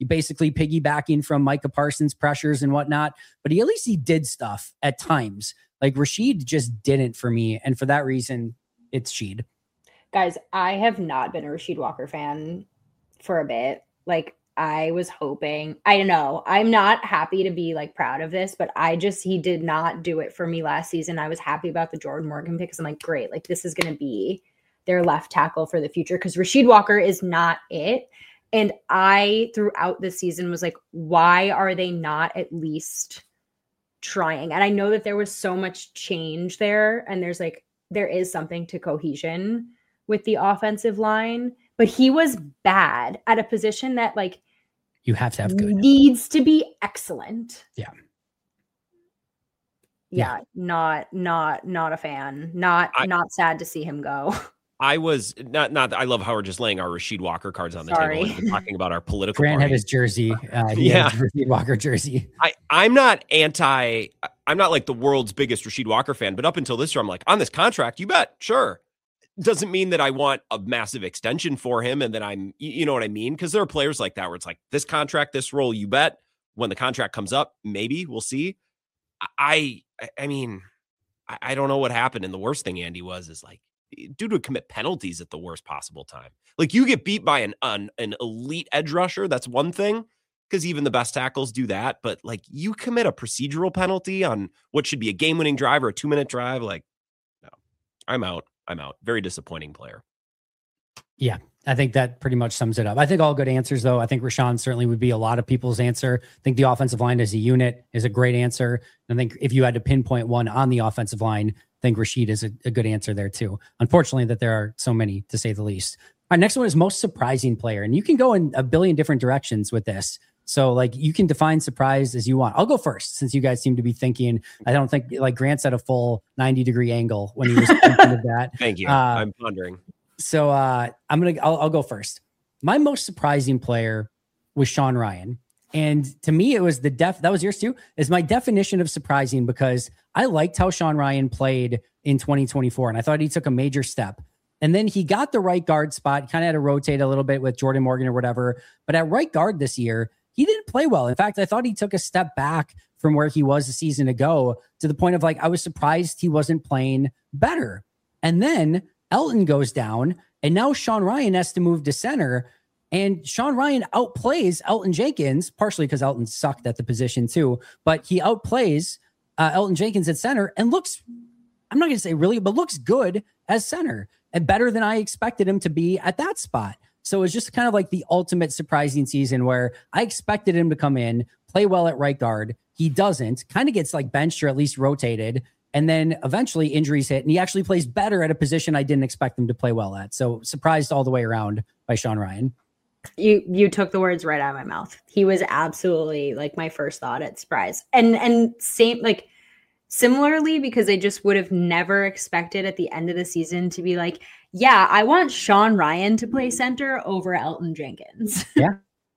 you basically piggybacking from Micah Parsons' pressures and whatnot. But he at least he did stuff at times. Like Rasheed just didn't for me. And for that reason, it's Sheed. Guys, I have not been a Rasheed Walker fan for a bit. Like, I was hoping, I don't know, I'm not happy to be like proud of this, but I just, he did not do it for me last season. I was happy about the Jordan Morgan pick because I'm like, great, like this is going to be their left tackle for the future because Rasheed Walker is not it. And I, throughout the season, was like, why are they not at least trying? And I know that there was so much change there, and there's like, there is something to cohesion with the offensive line, but he was bad at a position that like you have to have good needs to be excellent. Yeah. Yeah. yeah. Not, not, not a fan. Not, I, not sad to see him go. I was not, not, I love how we're just laying our Rasheed Walker cards on the Sorry. table and talking about our political. Grant party. had his jersey. Uh, he yeah. had his Rasheed Walker jersey. I, I'm not anti, I'm not like the world's biggest Rasheed Walker fan, but up until this year, I'm like, on this contract, you bet. Sure. Doesn't mean that I want a massive extension for him and that I'm, you know what I mean? Because there are players like that where it's like this contract, this role, you bet. When the contract comes up, maybe we'll see. I, I mean, I don't know what happened. And the worst thing, Andy, was is like, dude would commit penalties at the worst possible time. Like you get beat by an an, an elite edge rusher. That's one thing, because even the best tackles do that. But like you commit a procedural penalty on what should be a game-winning drive or a two-minute drive. Like, no, I'm out. I'm out. Very disappointing player. Yeah, I think that pretty much sums it up. I think all good answers, though. I think Rashawn certainly would be a lot of people's answer. I think the offensive line as a unit is a great answer. I think if you had to pinpoint one on the offensive line, I think Rasheed is a, a good answer there, too. Unfortunately, that there are so many, to say the least. Our next one is most surprising player. And you can go in a billion different directions with this. So like you can define surprise as you want. I'll go first since you guys seem to be thinking. I don't think like Grant's at a full ninety degree angle when he was thinking of that. Thank you. Uh, I'm pondering. So uh, I'm going to, I'll go first. My most surprising player was Sean Ryan. And to me, it was the def that was yours too, is my definition of surprising because I liked how Sean Ryan played in twenty twenty-four. And I thought he took a major step. And then he got the right guard spot, kind of had to rotate a little bit with Jordan Morgan or whatever. But at right guard this year, he didn't play well. In fact, I thought he took a step back from where he was a season ago to the point of like, I was surprised he wasn't playing better. And then Elton goes down and now Sean Ryan has to move to center and Sean Ryan outplays Elton Jenkins, partially because Elton sucked at the position too, but he outplays uh, Elton Jenkins at center and looks, I'm not going to say really, but looks good as center and better than I expected him to be at that spot. So it's just kind of like the ultimate surprising season where I expected him to come in, play well at right guard. He doesn't, kind of gets like benched or at least rotated. And then eventually injuries hit and he actually plays better at a position I didn't expect him to play well at. So surprised all the way around by Sean Ryan. You you took the words right out of my mouth. He was absolutely like my first thought at surprise. And and same like similarly, because I just would have never expected at the end of the season to be like, yeah, I want Sean Ryan to play center over Elton Jenkins. Yeah.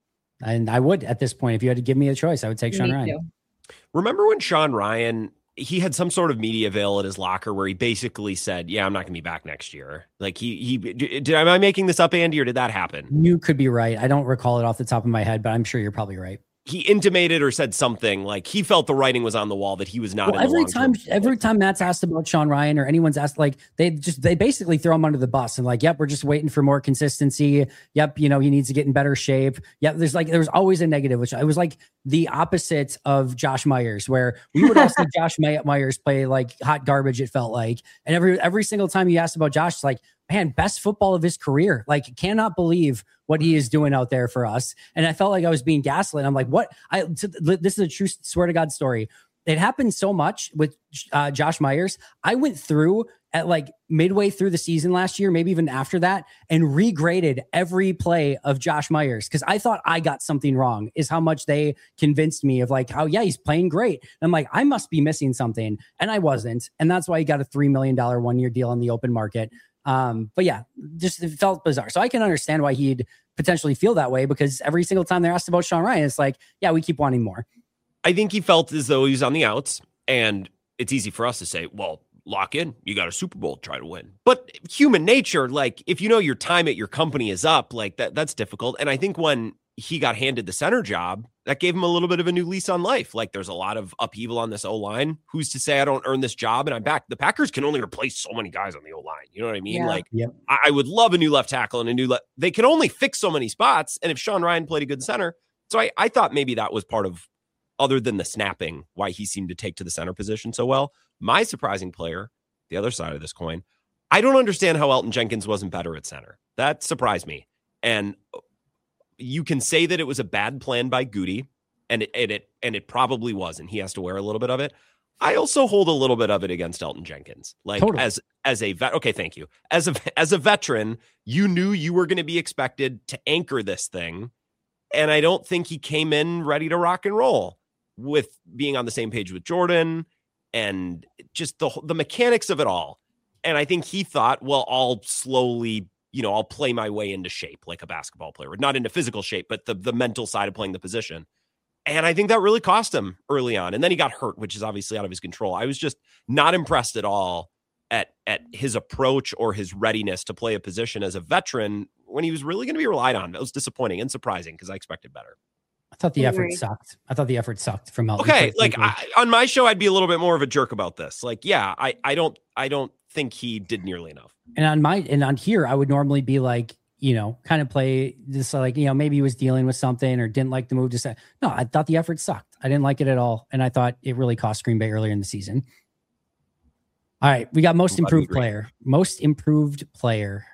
And I would at this point, if you had to give me a choice, I would take Sean Me Ryan. too. Remember when Sean Ryan, he had some sort of media veil at his locker where he basically said, yeah, I'm not going to be back next year. Like he, he, did, am I making this up, Andy, or did that happen? You could be right. I don't recall it off the top of my head, but I'm sure you're probably right. He intimated or said something like he felt the writing was on the wall that he was not. Well, in the every time, long-term every time Matt's asked about Sean Ryan or anyone's asked, like they just they basically throw him under the bus and like, yep, we're just waiting for more consistency. Yep, you know he needs to get in better shape. Yep, there's like there's always a negative, which it was like the opposite of Josh Myers, where we would all see Josh Myers play like hot garbage. It felt like, and every every single time you asked about Josh, it's like, man, best football of his career. Like, cannot believe what he is doing out there for us. And I felt like I was being gaslit. I'm like, what? I to, this is a true swear to God story. It happened so much with uh, Josh Myers. I went through at like midway through the season last year, maybe even after that, and regraded every play of Josh Myers because I thought I got something wrong. Is how much they convinced me of like, how yeah, he's playing great. And I'm like, I must be missing something, and I wasn't. And that's why he got a three million dollars one year deal on the open market. Um, but yeah, just it felt bizarre. So I can understand why he'd potentially feel that way because every single time they're asked about Sean Ryan, it's like, yeah, we keep wanting more. I think he felt as though he was on the outs, and it's easy for us to say, well, lock in, you got a Super Bowl to try to win. But human nature, like if you know your time at your company is up, like that, that's difficult. And I think when he got handed the center job, that gave him a little bit of a new lease on life. Like there's a lot of upheaval on this O-line. Who's to say I don't earn this job and I'm back? The Packers can only replace so many guys on the O-line. You know what I mean? Yeah. Like Yep. I, I would love a new left tackle and a new left. They can only fix so many spots. And if Sean Ryan played a good center, so I, I thought maybe that was part of, other than the snapping, why he seemed to take to the center position so well. My surprising player, the other side of this coin, I don't understand how Elgton Jenkins wasn't better at center. That surprised me. And you can say that it was a bad plan by Goody, and it, and it and it probably was, and he has to wear a little bit of it. I also hold a little bit of it against Elgton Jenkins. Like Totally. as as a vet, okay, thank you. As a as a veteran, you knew you were going to be expected to anchor this thing, and I don't think he came in ready to rock and roll with being on the same page with Jordan and just the the mechanics of it all. And I think he thought, well, I'll slowly, you know, I'll play my way into shape like a basketball player, not into physical shape, but the, the mental side of playing the position. And I think that really cost him early on. And then he got hurt, which is obviously out of his control. I was just not impressed at all at, at his approach or his readiness to play a position as a veteran when he was really going to be relied on. That was disappointing and surprising because I expected better. I thought the I effort agree. sucked. I thought the effort sucked from Elgton. Okay, quite like frankly. I, on my show, I'd be a little bit more of a jerk about this. Like, yeah, I, I don't, I don't think he did nearly enough. And on my and on here, I would normally be like, you know, kind of play this like, you know, maybe he was dealing with something or didn't like the move to say, no, I thought the effort sucked. I didn't like it at all. And I thought it really cost Green Bay earlier in the season. All right. We got most I'm glad we improved agree. player. Most improved player.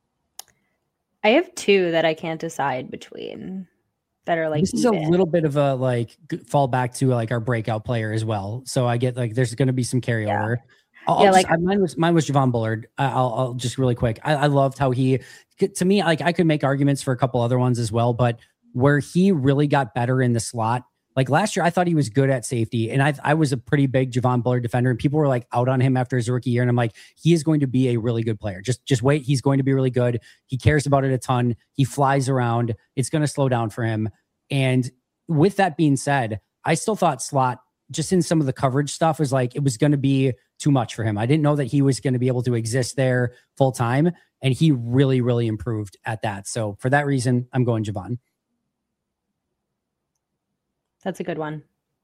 I have two that I can't decide between that are like This is even. a little bit of a like g- fall back to like our breakout player as well. So I get like there's going to be some carryover. I'll, I'll Yeah, just- like- I- mine was mine was Javon Bullard. I- I'll, I'll just really quick. I, I loved how he to me like I could make arguments for a couple other ones as well, but where he really got better in the slot. Like last year, I thought he was good at safety, and I I was a pretty big Javon Bullard defender, and people were like out on him after his rookie year, and I'm like, he is going to be a really good player. Just just wait, he's going to be really good. He cares about it a ton. He flies around. It's going to slow down for him. And with that being said, I still thought slot, just in some of the coverage stuff, was like it was going to be too much for him. I didn't know that he was going to be able to exist there full time, and he really really improved at that. So for that reason, I'm going Javon. That's a good one.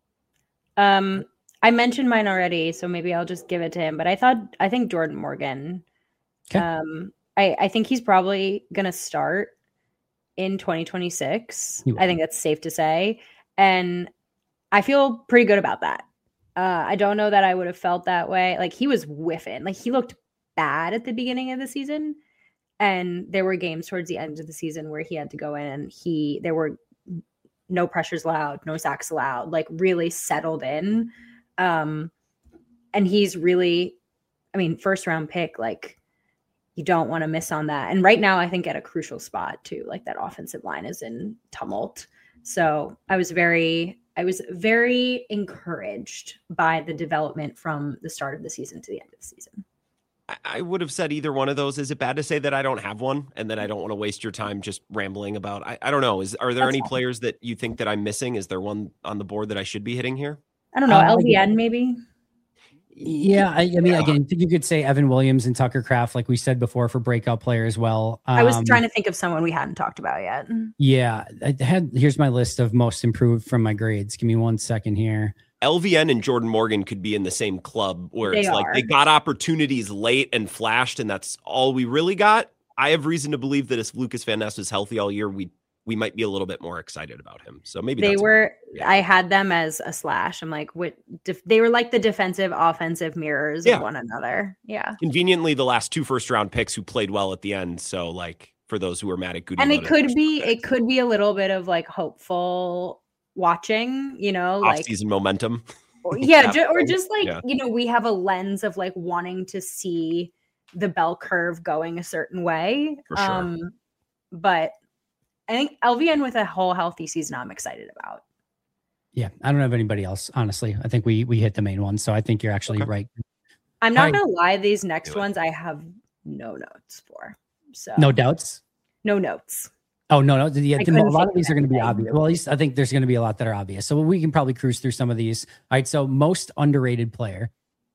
Um, I mentioned mine already, so maybe I'll just give it to him. But I thought I think Jordan Morgan. Okay. Um, I, I think he's probably gonna start in twenty twenty-six. He will. I think that's safe to say. And I feel pretty good about that. Uh, I don't know that I would have felt that way. Like he was whiffing. Like he looked bad at the beginning of the season. And there were games towards the end of the season where he had to go in and he there were no pressures allowed, no sacks allowed, like really settled in. Um, and he's really, I mean, first round pick, like you don't want to miss on that. And right now I think at a crucial spot too, like that offensive line is in tumult. So I was very, I was very encouraged by the development from the start of the season to the end of the season. I, I would have said either one of those. Is it bad to say that I don't have one and that I don't want to waste your time just rambling about? I, I don't know. Is are there That's any fine. players that you think that I'm missing? Is there one on the board that I should be hitting here? I don't know, Uh, I L V N get- maybe. Yeah, I, I mean, Yeah. again, you could say Evan Williams and Tucker Kraft, like we said before, for breakout player as well. I was Um, trying to think of someone we hadn't talked about yet. Yeah, I had. Here's my list of most improved from my grades. Give me one second here. L V N and Jordan Morgan could be in the same club where They it's like are. they got opportunities late and flashed, and that's all we really got. I have reason to believe that if Lucas Van Ness is healthy all year, we we might be a little bit more excited about him. So maybe They that's were, yeah. I had them as a slash. I'm like, what? Def, they were like the defensive, offensive mirrors Yeah. of one another. Yeah. conveniently the last two first round picks who played well at the end. So like for those who are mad at Goody, And it about could just be, picks. it could be a little bit of like hopeful watching, you know, like, off-season momentum. or- yeah, that ju- or thing. just like, Yeah. you know, we have a lens of like wanting to see the bell curve going a certain way. For sure. Um, but I think L V N with a whole healthy season, I'm excited about. Yeah, I don't have anybody else. Honestly, I think we we hit the main one. So I think you're actually Okay. right. I'm not Fine. gonna lie, these next Do it. ones I have no notes for. So No doubts. no notes. Oh no, no. Yeah, I the- a couldn't lot think of of these are going to be anything. obvious. Well, at least I think there's going to be a lot that are obvious. So we can probably cruise through some of these. All right. So most underrated player.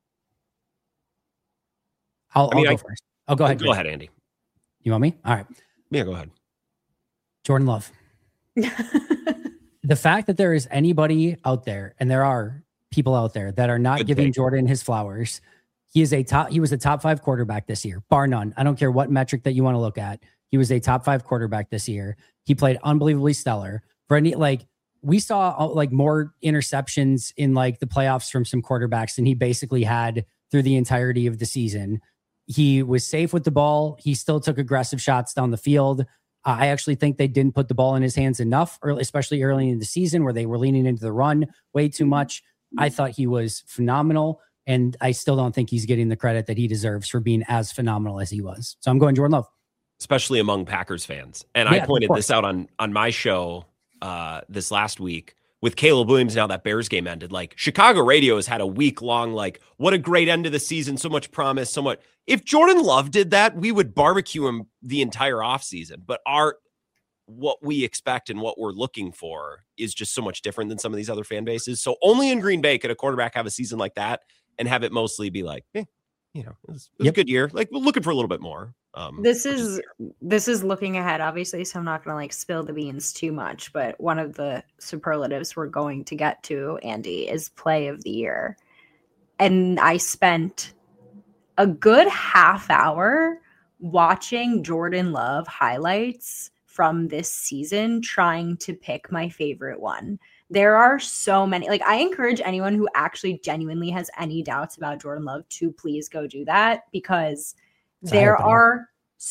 I'll, I mean, I'll I- go first. Oh, go ahead. Go Chris. ahead, Andy. You want me? All right. Yeah, go ahead. Jordan Love. The fact that there is anybody out there, and there are people out there that are not Good giving take. Jordan his flowers. He is a top, he was a top five quarterback this year, bar none. I don't care what metric that you want to look at. He was a top five quarterback this year. He played unbelievably stellar. For any, like, we saw like more interceptions in like the playoffs from some quarterbacks than he basically had through the entirety of the season. He was safe with the ball. He still took aggressive shots down the field. Uh, I actually think they didn't put the ball in his hands enough, early, especially early in the season where they were leaning into the run way too much. I thought he was phenomenal, and I still don't think he's getting the credit that he deserves for being as phenomenal as he was. So I'm going Jordan Love. Especially among Packers fans. And Yeah, I pointed this out on, on my show uh, this last week with Caleb Williams. Now that Bears game ended, like Chicago radio has had a week long, like, what a great end of the season. So much promise, so much. If Jordan Love did that, we would barbecue him the entire offseason. But our, what we expect and what we're looking for is just so much different than some of these other fan bases. So only in Green Bay could a quarterback have a season like that and have it mostly be like, eh, you know, it was, it was Yep. a good year. Like, we're looking for a little bit more. Um, This which is this is looking ahead, obviously, so I'm not going to like spill the beans too much. But one of the superlatives we're going to get to, Andy, is play of the year. And I spent a good half hour watching Jordan Love highlights from this season, trying to pick my favorite one. There are so many. Like, I encourage anyone who actually genuinely has any doubts about Jordan Love to please go do that, because It's a there eye-opener. are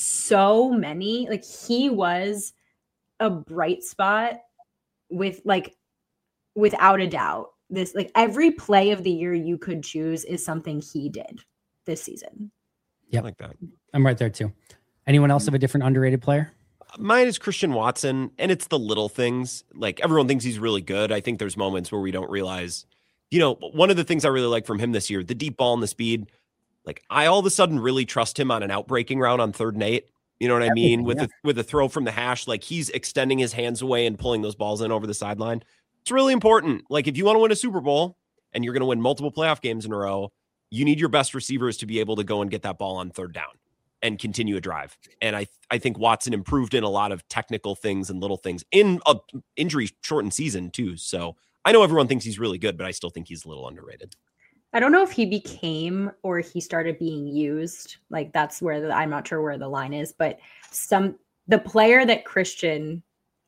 so many. Like, he was a bright spot with like without a doubt. This, like, every play of the year you could choose is something he did this season. Yep. like that. I'm right there too. Anyone else have a different underrated player? Mine is Christian Watson, and it's the little things. Like, everyone thinks he's really good. I think there's moments where we don't realize, you know, one of the things I really like from him this year, the deep ball and the speed. Like, I all of a sudden really trust him on an outbreaking route on third and eight. You know what I mean? Everything, With yeah. a, with a throw from the hash, like, he's extending his hands away and pulling those balls in over the sideline. It's really important. Like, if you want to win a Super Bowl and you're going to win multiple playoff games in a row, you need your best receivers to be able to go and get that ball on third down and continue a drive. And I I think Watson improved in a lot of technical things and little things in a injury shortened season too. So I know everyone thinks he's really good, but I still think he's a little underrated. I don't know if he became or he started being used. Like, that's where the, I'm not sure where the line is, but some the player that Christian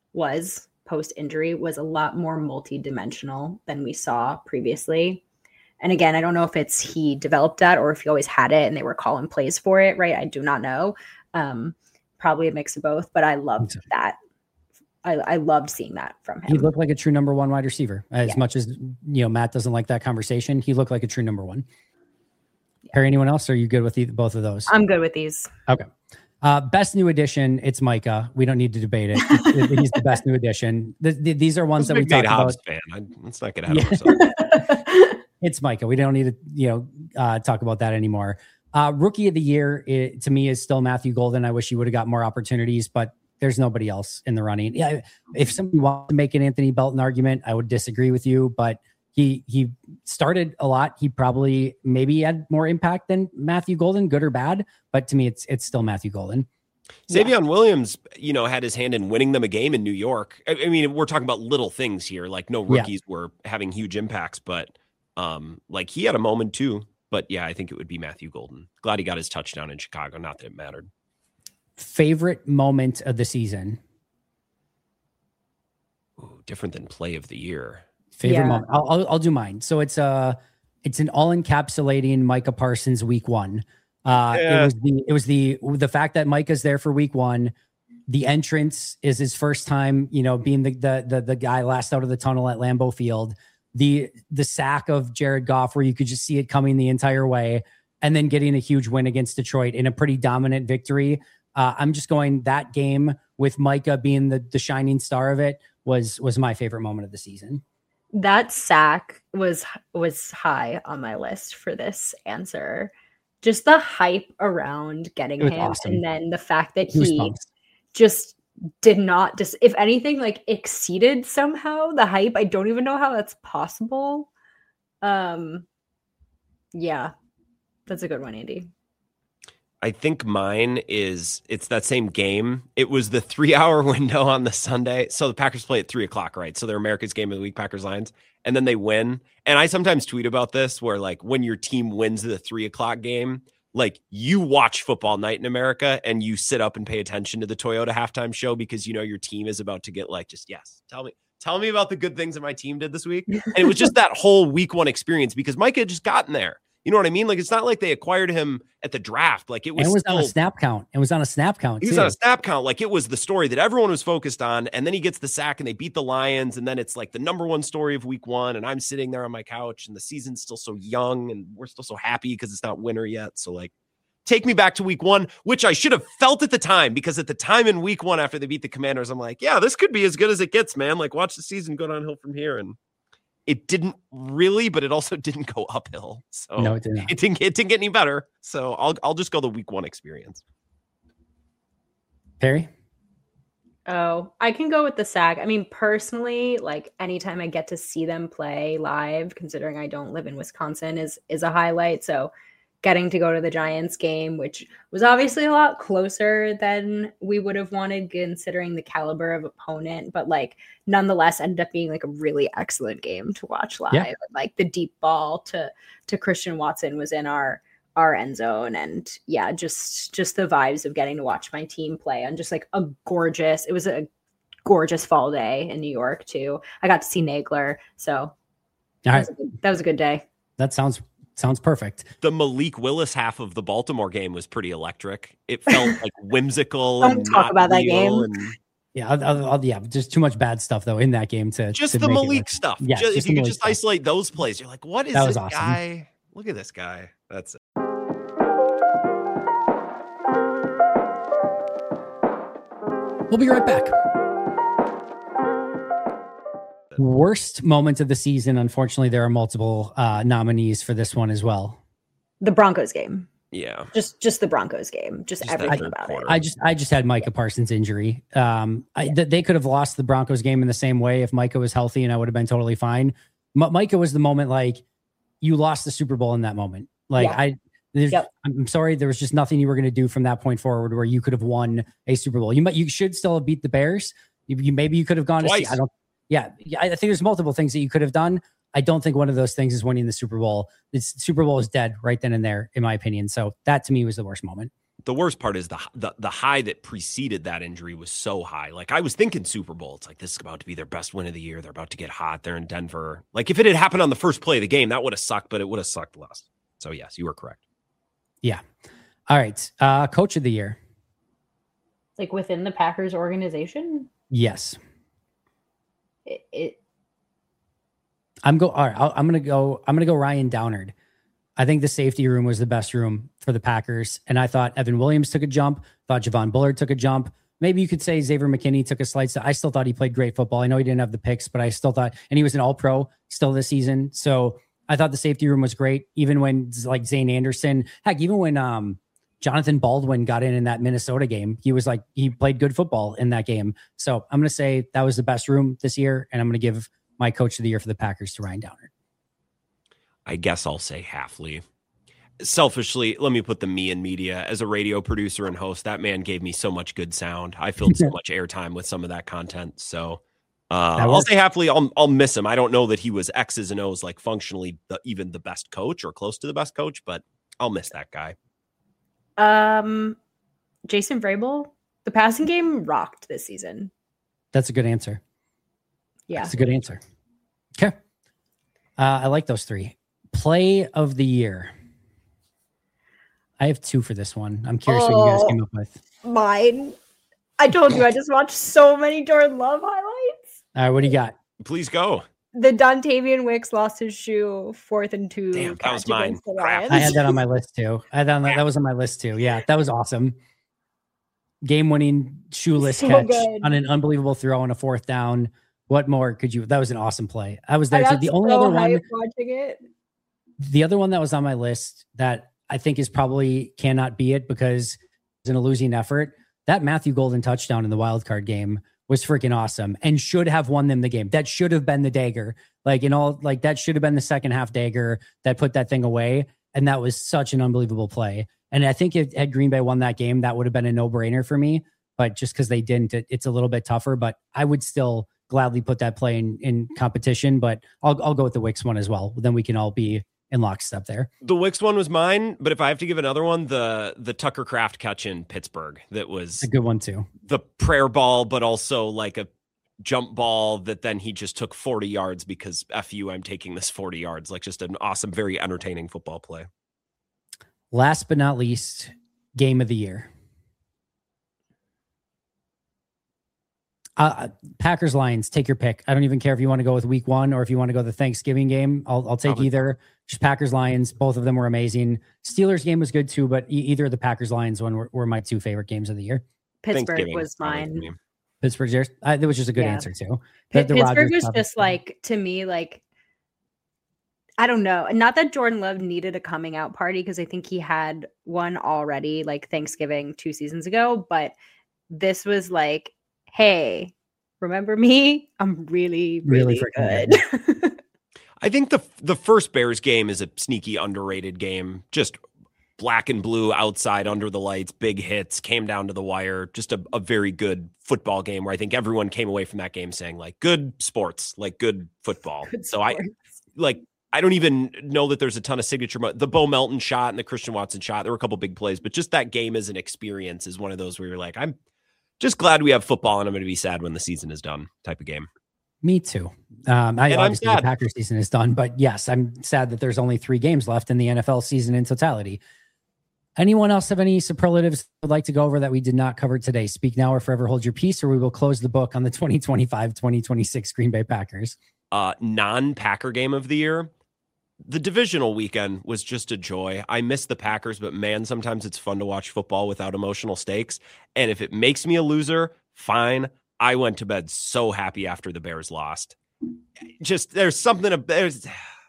was post injury was a lot more multi-dimensional than we saw previously. And again, I don't know if it's he developed that or if he always had it and they were calling plays for it, right? I do not know. Um, probably a mix of both, but I loved that. I, I loved seeing that from him. He looked like a true number one wide receiver. As Yeah. much as, you know, Matt doesn't like that conversation, he looked like a true number one. Harry, anyone else? Or are you good with either, both of those? I'm good with these. Okay. Uh, best new addition, it's Micah. We don't need to debate it. It's- it- he's the best new addition. The, the, these are ones that we Big Nate talked about. Hobbs fan. I, let's not get ahead Yeah. of ourselves. It's Micah. We don't need to, you know, uh, talk about that anymore. Uh, rookie of the year, it, to me, is still Matthew Golden. I wish he would have got more opportunities, but there's nobody else in the running. Yeah, if somebody wants to make an Anthony Belton argument, I would disagree with you, but he he started a lot. He probably maybe had more impact than Matthew Golden, good or bad. But to me, it's it's still Matthew Golden. Savion Williams, you know, had his hand in winning them a game in New York. I, I mean, we're talking about little things here. Like, no Yeah. rookies were having huge impacts, but um, like he had a moment too. But yeah, I think it would be Matthew Golden. Glad he got his touchdown in Chicago. Not that it mattered. Favorite moment of the season. Ooh, different than play of the year. Favorite Yeah. moment. I'll, I'll I'll do mine. So it's uh it's an all encapsulating Micah Parsons week one. Uh, Yeah. It was the it was the the fact that Micah's there for week one. The entrance is his first time, you know, being the the the, the guy last out of the tunnel at Lambeau Field. The the sack of Jared Goff, where you could just see it coming the entire way, and then getting a huge win against Detroit in a pretty dominant victory. Uh, I'm just going that game with Micah being the the shining star of it was was my favorite moment of the season. That sack was was high on my list for this answer. Just the hype around getting It was him, awesome. and then the fact that he Goosebumps. just did not just, if anything, like exceeded somehow the hype. I don't even know how that's possible. Um, yeah, that's a good one, Andy. I think mine is, it's that same game. It was the three hour window on the Sunday. So the Packers play at three o'clock, right? So they're America's game of the week, Packers Lions, and then they win. And I sometimes tweet about this where like when your team wins the three o'clock game, like you watch Football Night in America and you sit up and pay attention to the Toyota halftime show because you know your team is about to get like, just yes, tell me, tell me about the good things that my team did this week. And it was just that whole week one experience because Micah had just gotten there. You know what I mean? Like, it's not like they acquired him at the draft. Like, it was, and it was still, on a snap count. It was on a snap count. He was too. on a snap count. Like, it was the story that everyone was focused on. And then he gets the sack and they beat the Lions. And then it's like the number one story of week one. And I'm sitting there on my couch and the season's still so young and we're still so happy because it's not winter yet. So, like, take me back to week one, which I should have felt at the time because at the time in week one after they beat the Commanders, I'm like, yeah, this could be as good as it gets, man. Like, watch the season go downhill from here. And it didn't really, but it also didn't go uphill. So no, it didn't. It didn't, it didn't get any better. So I'll I'll just go the week one experience. Perry? Oh, I can go with the SAG. I mean, personally, like anytime I get to see them play live, considering I don't live in Wisconsin, is is a highlight. So getting to go to the Giants game, which was obviously a lot closer than we would have wanted considering the caliber of opponent, but like nonetheless ended up being like a really excellent game to watch live. Yeah. Like the deep ball to to Christian Watson was in our our end zone. And yeah, just just the vibes of getting to watch my team play on just like a gorgeous, it was a gorgeous fall day in New York too. I got to see Nagler. So that, All was, right. a good, that was a good day. That sounds Sounds perfect. The Malik Willis half of the Baltimore game was pretty electric. It felt like whimsical. Don't and talk not about that real game. And Yeah, I'll, I'll, I'll- yeah, just too much bad stuff though in that game to just to the make it Malik look- stuff. Yeah, Just- just if the you could Malik just stuff. isolate those plays, you're like, what is That was this awesome. guy? Look at this guy. That's it. We'll be right back. Worst moment of the season. Unfortunately, there are multiple uh, nominees for this one as well. The Broncos game. Yeah. Just just the Broncos game. Just, Just that everything third about quarter. it. I just I just had Micah Parsons' injury. Um, I, th- they could have lost the Broncos game in the same way if Micah was healthy, and I would have been totally fine. M- Micah was the moment like you lost the Super Bowl in that moment. Like Yeah. I, there's, Yep. I'm sorry, there was just nothing you were going to do from that point forward where you could have won a Super Bowl. You might you should still have beat the Bears. You, you maybe you could have gone to see. Twice. I don't. Yeah, yeah, I think there's multiple things that you could have done. I don't think one of those things is winning the Super Bowl. This Super Bowl is dead right then and there, in my opinion. So that to me was the worst moment. The worst part is the, the the high that preceded that injury was so high. Like I was thinking Super Bowl. It's like this is about to be their best win of the year. They're about to get hot. They're in Denver. Like if it had happened on the first play of the game, that would have sucked, but it would have sucked less. So yes, you were correct. Yeah. All right. Uh, Coach of the year. Like within the Packers organization, Yes. it, it I'm go. All right. I'll, I'm gonna go. I'm gonna go Ryan Downard. I think the safety room was the best room for the Packers, and I thought Evan Williams took a jump. Thought Javon Bullard took a jump. Maybe you could say Xavier McKinney took a slight step. I still thought he played great football. I know he didn't have the picks, but I still thought, and he was an All-Pro still this season. So I thought the safety room was great. Even when like Zane Anderson, heck, even when um, Jonathan Baldwin got in in that Minnesota game, he was like he played good football in that game. So I'm gonna say that was the best room this year, and I'm gonna give my coach of the year for the Packers to Ryan Downard. I guess I'll say Halfley. Selfishly, let me put the me in media. As a radio producer and host, that man gave me so much good sound. I filled so much airtime with some of that content. So uh, That I'll works. say Halfley. I'll, I'll miss him. I don't know that he was X's and O's, like functionally the, even the best coach or close to the best coach, but I'll miss that guy. um Jason Vrabel, the passing game rocked this season. That's a good answer. Yeah. That's a good answer. Okay. Uh, I like those three. Play of the year. I have two for this one. I'm curious what you guys Oh. came up with. Mine. I told you I just watched so many Jordan Love highlights. All right, what do you got? Please go. The Dontavian Wicks lost his shoe fourth and two. Damn, that was catch mine. against the Crap. Lions. I had that on my list too. I had that, on the, that was on my list too. Yeah, that was awesome. Game-winning shoeless So catch good. on an unbelievable throw on a fourth down. What more could you? That was an awesome play. I was I there. So got the only so other one, hyped watching it. the other one that was on my list that I think is probably cannot be it because it's in a losing effort. That Matthew Golden touchdown in the wild card game was freaking awesome and should have won them the game. That should have been the dagger. Like in all, like that should have been the second half dagger that put that thing away. And that was such an unbelievable play. And I think if had Green Bay won that game, that would have been a no-brainer for me. But just because they didn't, it, it's a little bit tougher. But I would still gladly put that play in, in competition. But I'll I'll go with the Wicks one as well. Then we can all be in lockstep there. The Wicks one was mine, but if I have to give another one, the the Tucker Kraft catch in Pittsburgh, that was a good one too. The prayer ball, but also like a jump ball that then he just took forty yards because F you, I'm taking this forty yards. Like just an awesome, very entertaining football play. Last but not least, game of the year. Uh, Packers Lions, take your pick. I don't even care if you want to go with week one or if you want to go the Thanksgiving game. I'll, I'll take Probably. either. Just Packers Lions. Both of them were amazing. Steelers game was good too, but e- either of the Packers Lions one were, were my two favorite games of the year. Pittsburgh was mine. Pittsburgh's yours. Uh, that was just a good yeah. answer too. The, the Pittsburgh was just like, to me, like, I don't know. Not that Jordan Love needed a coming out party because I think he had one already, like Thanksgiving two seasons ago. But this was like, hey, remember me? I'm really, really, really good. good. I think the the first Bears game is a sneaky underrated game. Just black and blue outside under the lights, big hits, came down to the wire. Just a, a very good football game where I think everyone came away from that game saying like good sports, like good football. Good so sports. I like, I don't even know that there's a ton of signature. The Bo Melton shot and the Christian Watson shot, there were a couple big plays, but just that game as an experience is one of those where you're like, I'm just glad we have football and I'm going to be sad when the season is done type of game. Me too. Um, I, obviously the Packers season is done, but yes, I'm sad that there's only three games left in the N F L season in totality. Anyone else have any superlatives would like to go over that we did not cover today? Speak now or forever hold your peace, or we will close the book on the twenty twenty-five twenty twenty-six Green Bay Packers. Uh, non-Packer game of the year. The divisional weekend was just a joy. I miss the Packers, but man, sometimes it's fun to watch football without emotional stakes. And if it makes me a loser, fine. I went to bed so happy after the Bears lost. Just there's something, there's,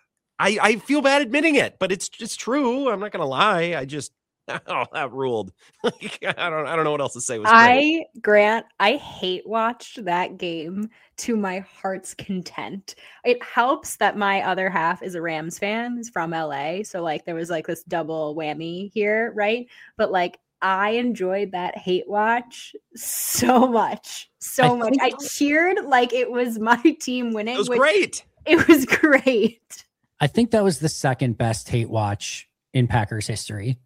I, I feel bad admitting it, but it's just true. I'm not going to lie. I just, oh, that ruled. I don't, I don't know what else to say. Was I, Grant, I hate watched that game to my heart's content. It helps that my other half is a Rams fan, is from L A. So like there was like this double whammy here, right? But like I enjoyed that hate watch so much, so I much. I cheered like it was my team winning. It was great. It was great. I think that was the second best hate watch in Packers history.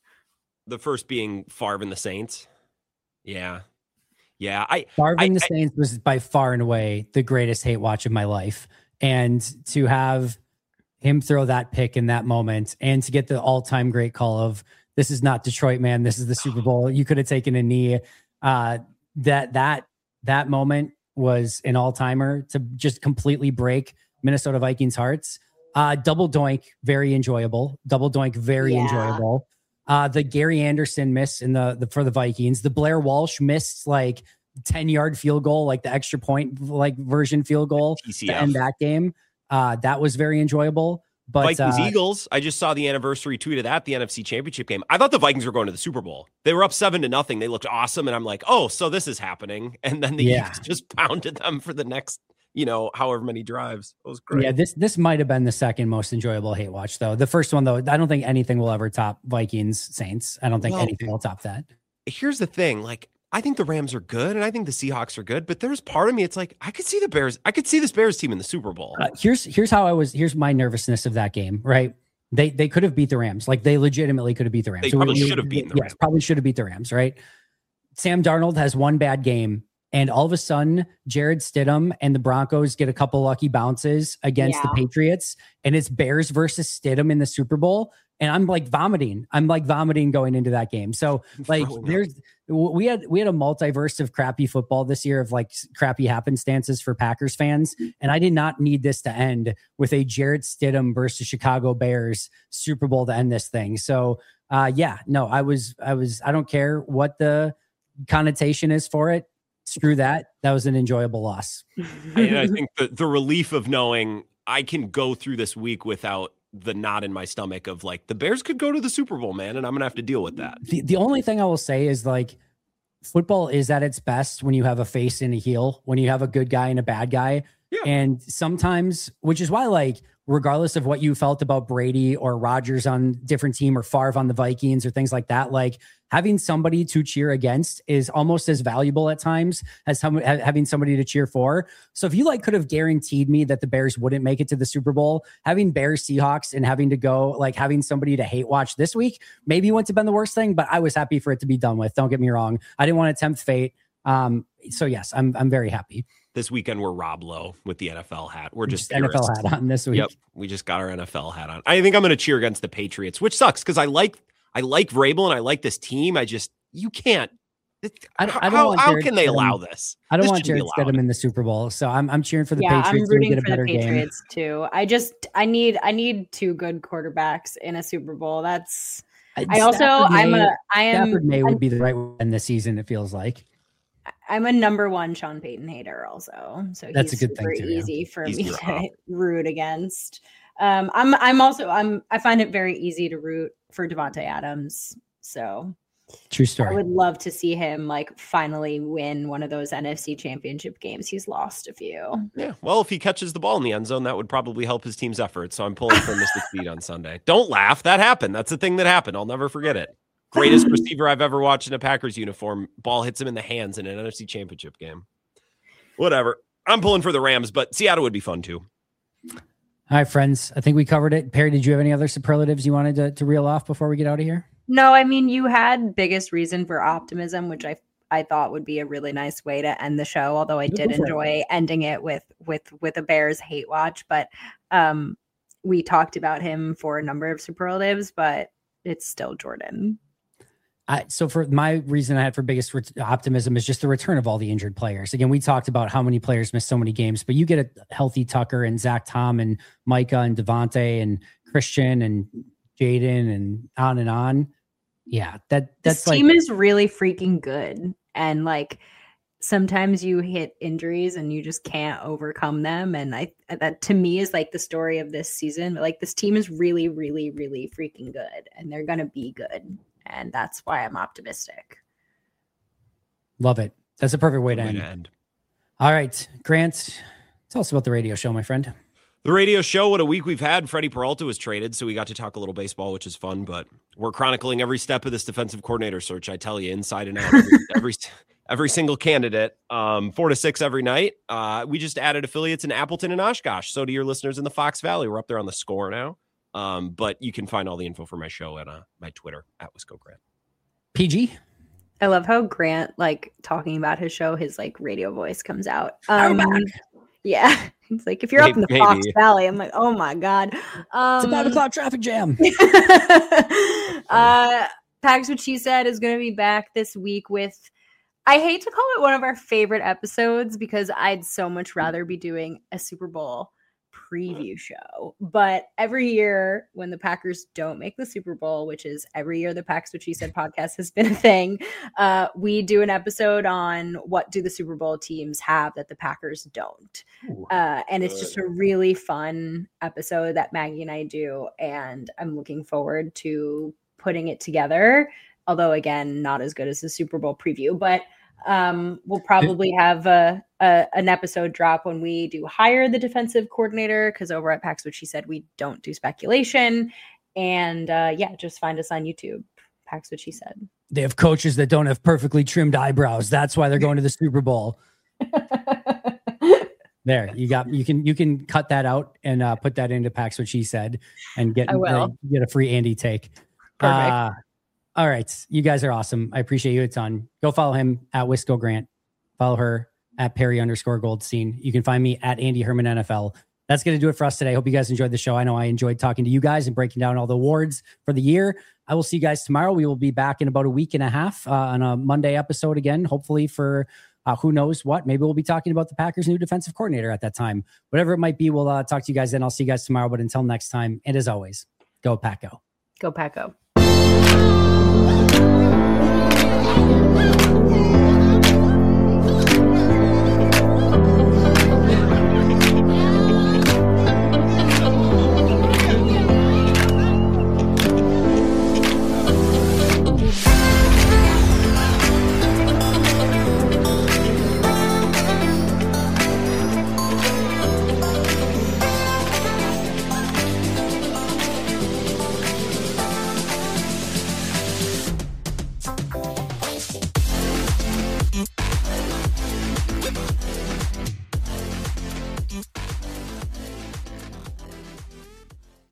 The first being Favre and the Saints. Yeah. Yeah. I Favre and the I, Saints was by far and away the greatest hate watch of my life. And to have him throw that pick in that moment and to get the all-time great call of this is not Detroit, man. This is the Super Bowl. You could have taken a knee. Uh, that, that, that moment was an all-timer to just completely break Minnesota Vikings hearts. Uh, double doink, very enjoyable. Double doink, very yeah. enjoyable. Uh, the Gary Anderson miss in the, the for the Vikings. The Blair Walsh missed like ten yard field goal, like the extra point like version field goal T C to F. end that game. Uh, that was very enjoyable. But Vikings uh, Eagles, I just saw the anniversary tweet of that, the N F C Championship game. I thought the Vikings were going to the Super Bowl. They were up seven to nothing. They looked awesome, and I'm like, oh, so this is happening. And then the yeah. Eagles just pounded them for the next, you know, however many drives. It was great. Yeah, this this might have been the second most enjoyable hate watch, though. The first one, though, I don't think anything will ever top Vikings Saints. I don't think well, anything will top that. Here's the thing, like. I think the Rams are good, and I think the Seahawks are good, but there's part of me, it's like, I could see the Bears. I could see this Bears team in the Super Bowl. Uh, here's here's how I was. Here's my nervousness of that game, right? They they could have beat the Rams. Like, they legitimately could have beat the Rams. They probably so should have beaten the yes, Rams. Probably should have beat the Rams, right? Sam Darnold has one bad game, and all of a sudden, Jared Stidham and the Broncos get a couple lucky bounces against yeah. the Patriots, and it's Bears versus Stidham in the Super Bowl. And I'm like vomiting. I'm like vomiting going into that game. So like there's, we had, we had a multiverse of crappy football this year of like crappy happenstances for Packers fans. And I did not need this to end with a Jarrett Stidham versus Chicago Bears Super Bowl to end this thing. So uh, yeah, no, I was, I was, I don't care what the connotation is for it. Screw that. That was an enjoyable loss. And I think the, the relief of knowing I can go through this week without the knot in my stomach of like the Bears could go to the Super Bowl, man, and I'm gonna have to deal with that. The, the only thing I will say is like football is at its best when you have a face and a heel, when you have a good guy and a bad guy. Yeah. And sometimes, which is why like regardless of what you felt about Brady or Rodgers on different team or Favre on the Vikings or things like that, like having somebody to cheer against is almost as valuable at times as some, having somebody to cheer for. So if you like could have guaranteed me that the Bears wouldn't make it to the Super Bowl, having Bears Seahawks and having to go, like having somebody to hate watch this week, maybe wouldn't have been the worst thing, but I was happy for it to be done with. Don't get me wrong. I didn't want to tempt fate. Um, so yes, I'm, I'm very happy. This weekend, we're Rob Lowe with the N F L hat. We're just, just N F L hat on this week. Yep. We just got our N F L hat on. I think I'm going to cheer against the Patriots, which sucks because I like, I like Vrabel and I like this team. I just, you can't. It, I, I don't how want how can they allow this? I don't this want Jared Stidham in the Super Bowl, so I'm I'm cheering for the yeah, Patriots I'm rooting to get a for better the Patriots game. too. I just I need I need two good quarterbacks in a Super Bowl. That's I, I also Stafford I'm May, a I am Stafford May I'm, would be the right one this season. It feels like I'm a number one Sean Payton hater also, so that's he's a good super thing too, yeah. easy for He's me to rough. root against. Um, I'm I'm also I'm I find it very easy to root for Devontae Adams. So true I story. would love to see him like finally win one of those N F C championship games. He's lost a few. Yeah. Well, if he catches the ball in the end zone, that would probably help his team's efforts. So I'm pulling for Mystic Feet on Sunday. Don't laugh. That happened. That's the thing that happened. I'll never forget it. Greatest receiver I've ever watched in a Packers uniform. Ball hits him in the hands in an N F C championship game. Whatever. I'm pulling for the Rams, but Seattle would be fun too. All right, friends. I think we covered it. Perry, did you have any other superlatives you wanted to, to reel off before we get out of here? No, I mean, you had biggest reason for optimism, which I I thought would be a really nice way to end the show. Although I did enjoy ending it with with with a Bears hate watch, but um, we talked about him for a number of superlatives, but it's still Jordan. I, so for my reason I had for biggest re- optimism is just the return of all the injured players. Again, we talked about how many players missed so many games, but you get a healthy Tucker and Zach Tom and Micah and Devontae and Christian and Jaden and on and on. Yeah, that that's this like, team is really freaking good. And like sometimes you hit injuries and you just can't overcome them. And I that to me is like the story of this season. Like this team is really, really, really freaking good and they're gonna be good. And that's why I'm optimistic. love it. That's a perfect way to Way end. to end. All right, Grant, tell us about the radio show, my friend. The radio show, what a week we've had. Freddie Peralta was traded, so we got to talk a little baseball, which is fun, but we're chronicling every step of this defensive coordinator search. I tell you, inside and out, every, every, every single candidate, um, four to six every night. Uh, we just added affiliates in Appleton and Oshkosh. So to your listeners in the Fox Valley, we're up there on the score now. Um, but you can find all the info for my show at uh, my Twitter at Wisco Grant. P G? I love how Grant, like talking about his show, his like radio voice comes out. I'm Um, back. Yeah. It's like, if you're up in the Maybe. Fox Valley, I'm like, oh my God. Um, It's a five o'clock traffic jam. uh, Pags What She Said is going to be back this week with, I hate to call it one of our favorite episodes because I'd so much rather be doing a Super Bowl preview show. But every year when the Packers don't make the Super Bowl, which is every year the Pags What She Said podcast has been a thing, uh, we do an episode on what do the Super Bowl teams have that the Packers don't. Uh, and it's just a really fun episode that Maggie and I do. And I'm looking forward to putting it together. Although, again, not as good as the Super Bowl preview, but um, we'll probably have a, a an episode drop when we do hire the defensive coordinator, because over at Pax What She Said, we don't do speculation. And uh, yeah, just find us on YouTube. Pax What She Said. They have coaches that don't have perfectly trimmed eyebrows. That's why they're going to the Super Bowl. There, you got you can you can cut that out and uh, put that into Pax What She Said and get I will. uh, get a free Andy take. Perfect. Uh, all right, you guys are awesome. I appreciate you a ton. Go follow him at Wisco Grant. Follow her at Perry underscore Goldstein. You can find me at Andy Herman N F L. That's going to do it for us today. Hope you guys enjoyed the show. I know I enjoyed talking to you guys and breaking down all the awards for the year. I will see you guys tomorrow. We will be back in about a week and a half uh, on a Monday episode again, hopefully for uh, who knows what. Maybe we'll be talking about the Packers' new defensive coordinator at that time. Whatever it might be, we'll uh, talk to you guys then. I'll see you guys tomorrow. But until next time, and as always, go Pack Go. Go Pack Go.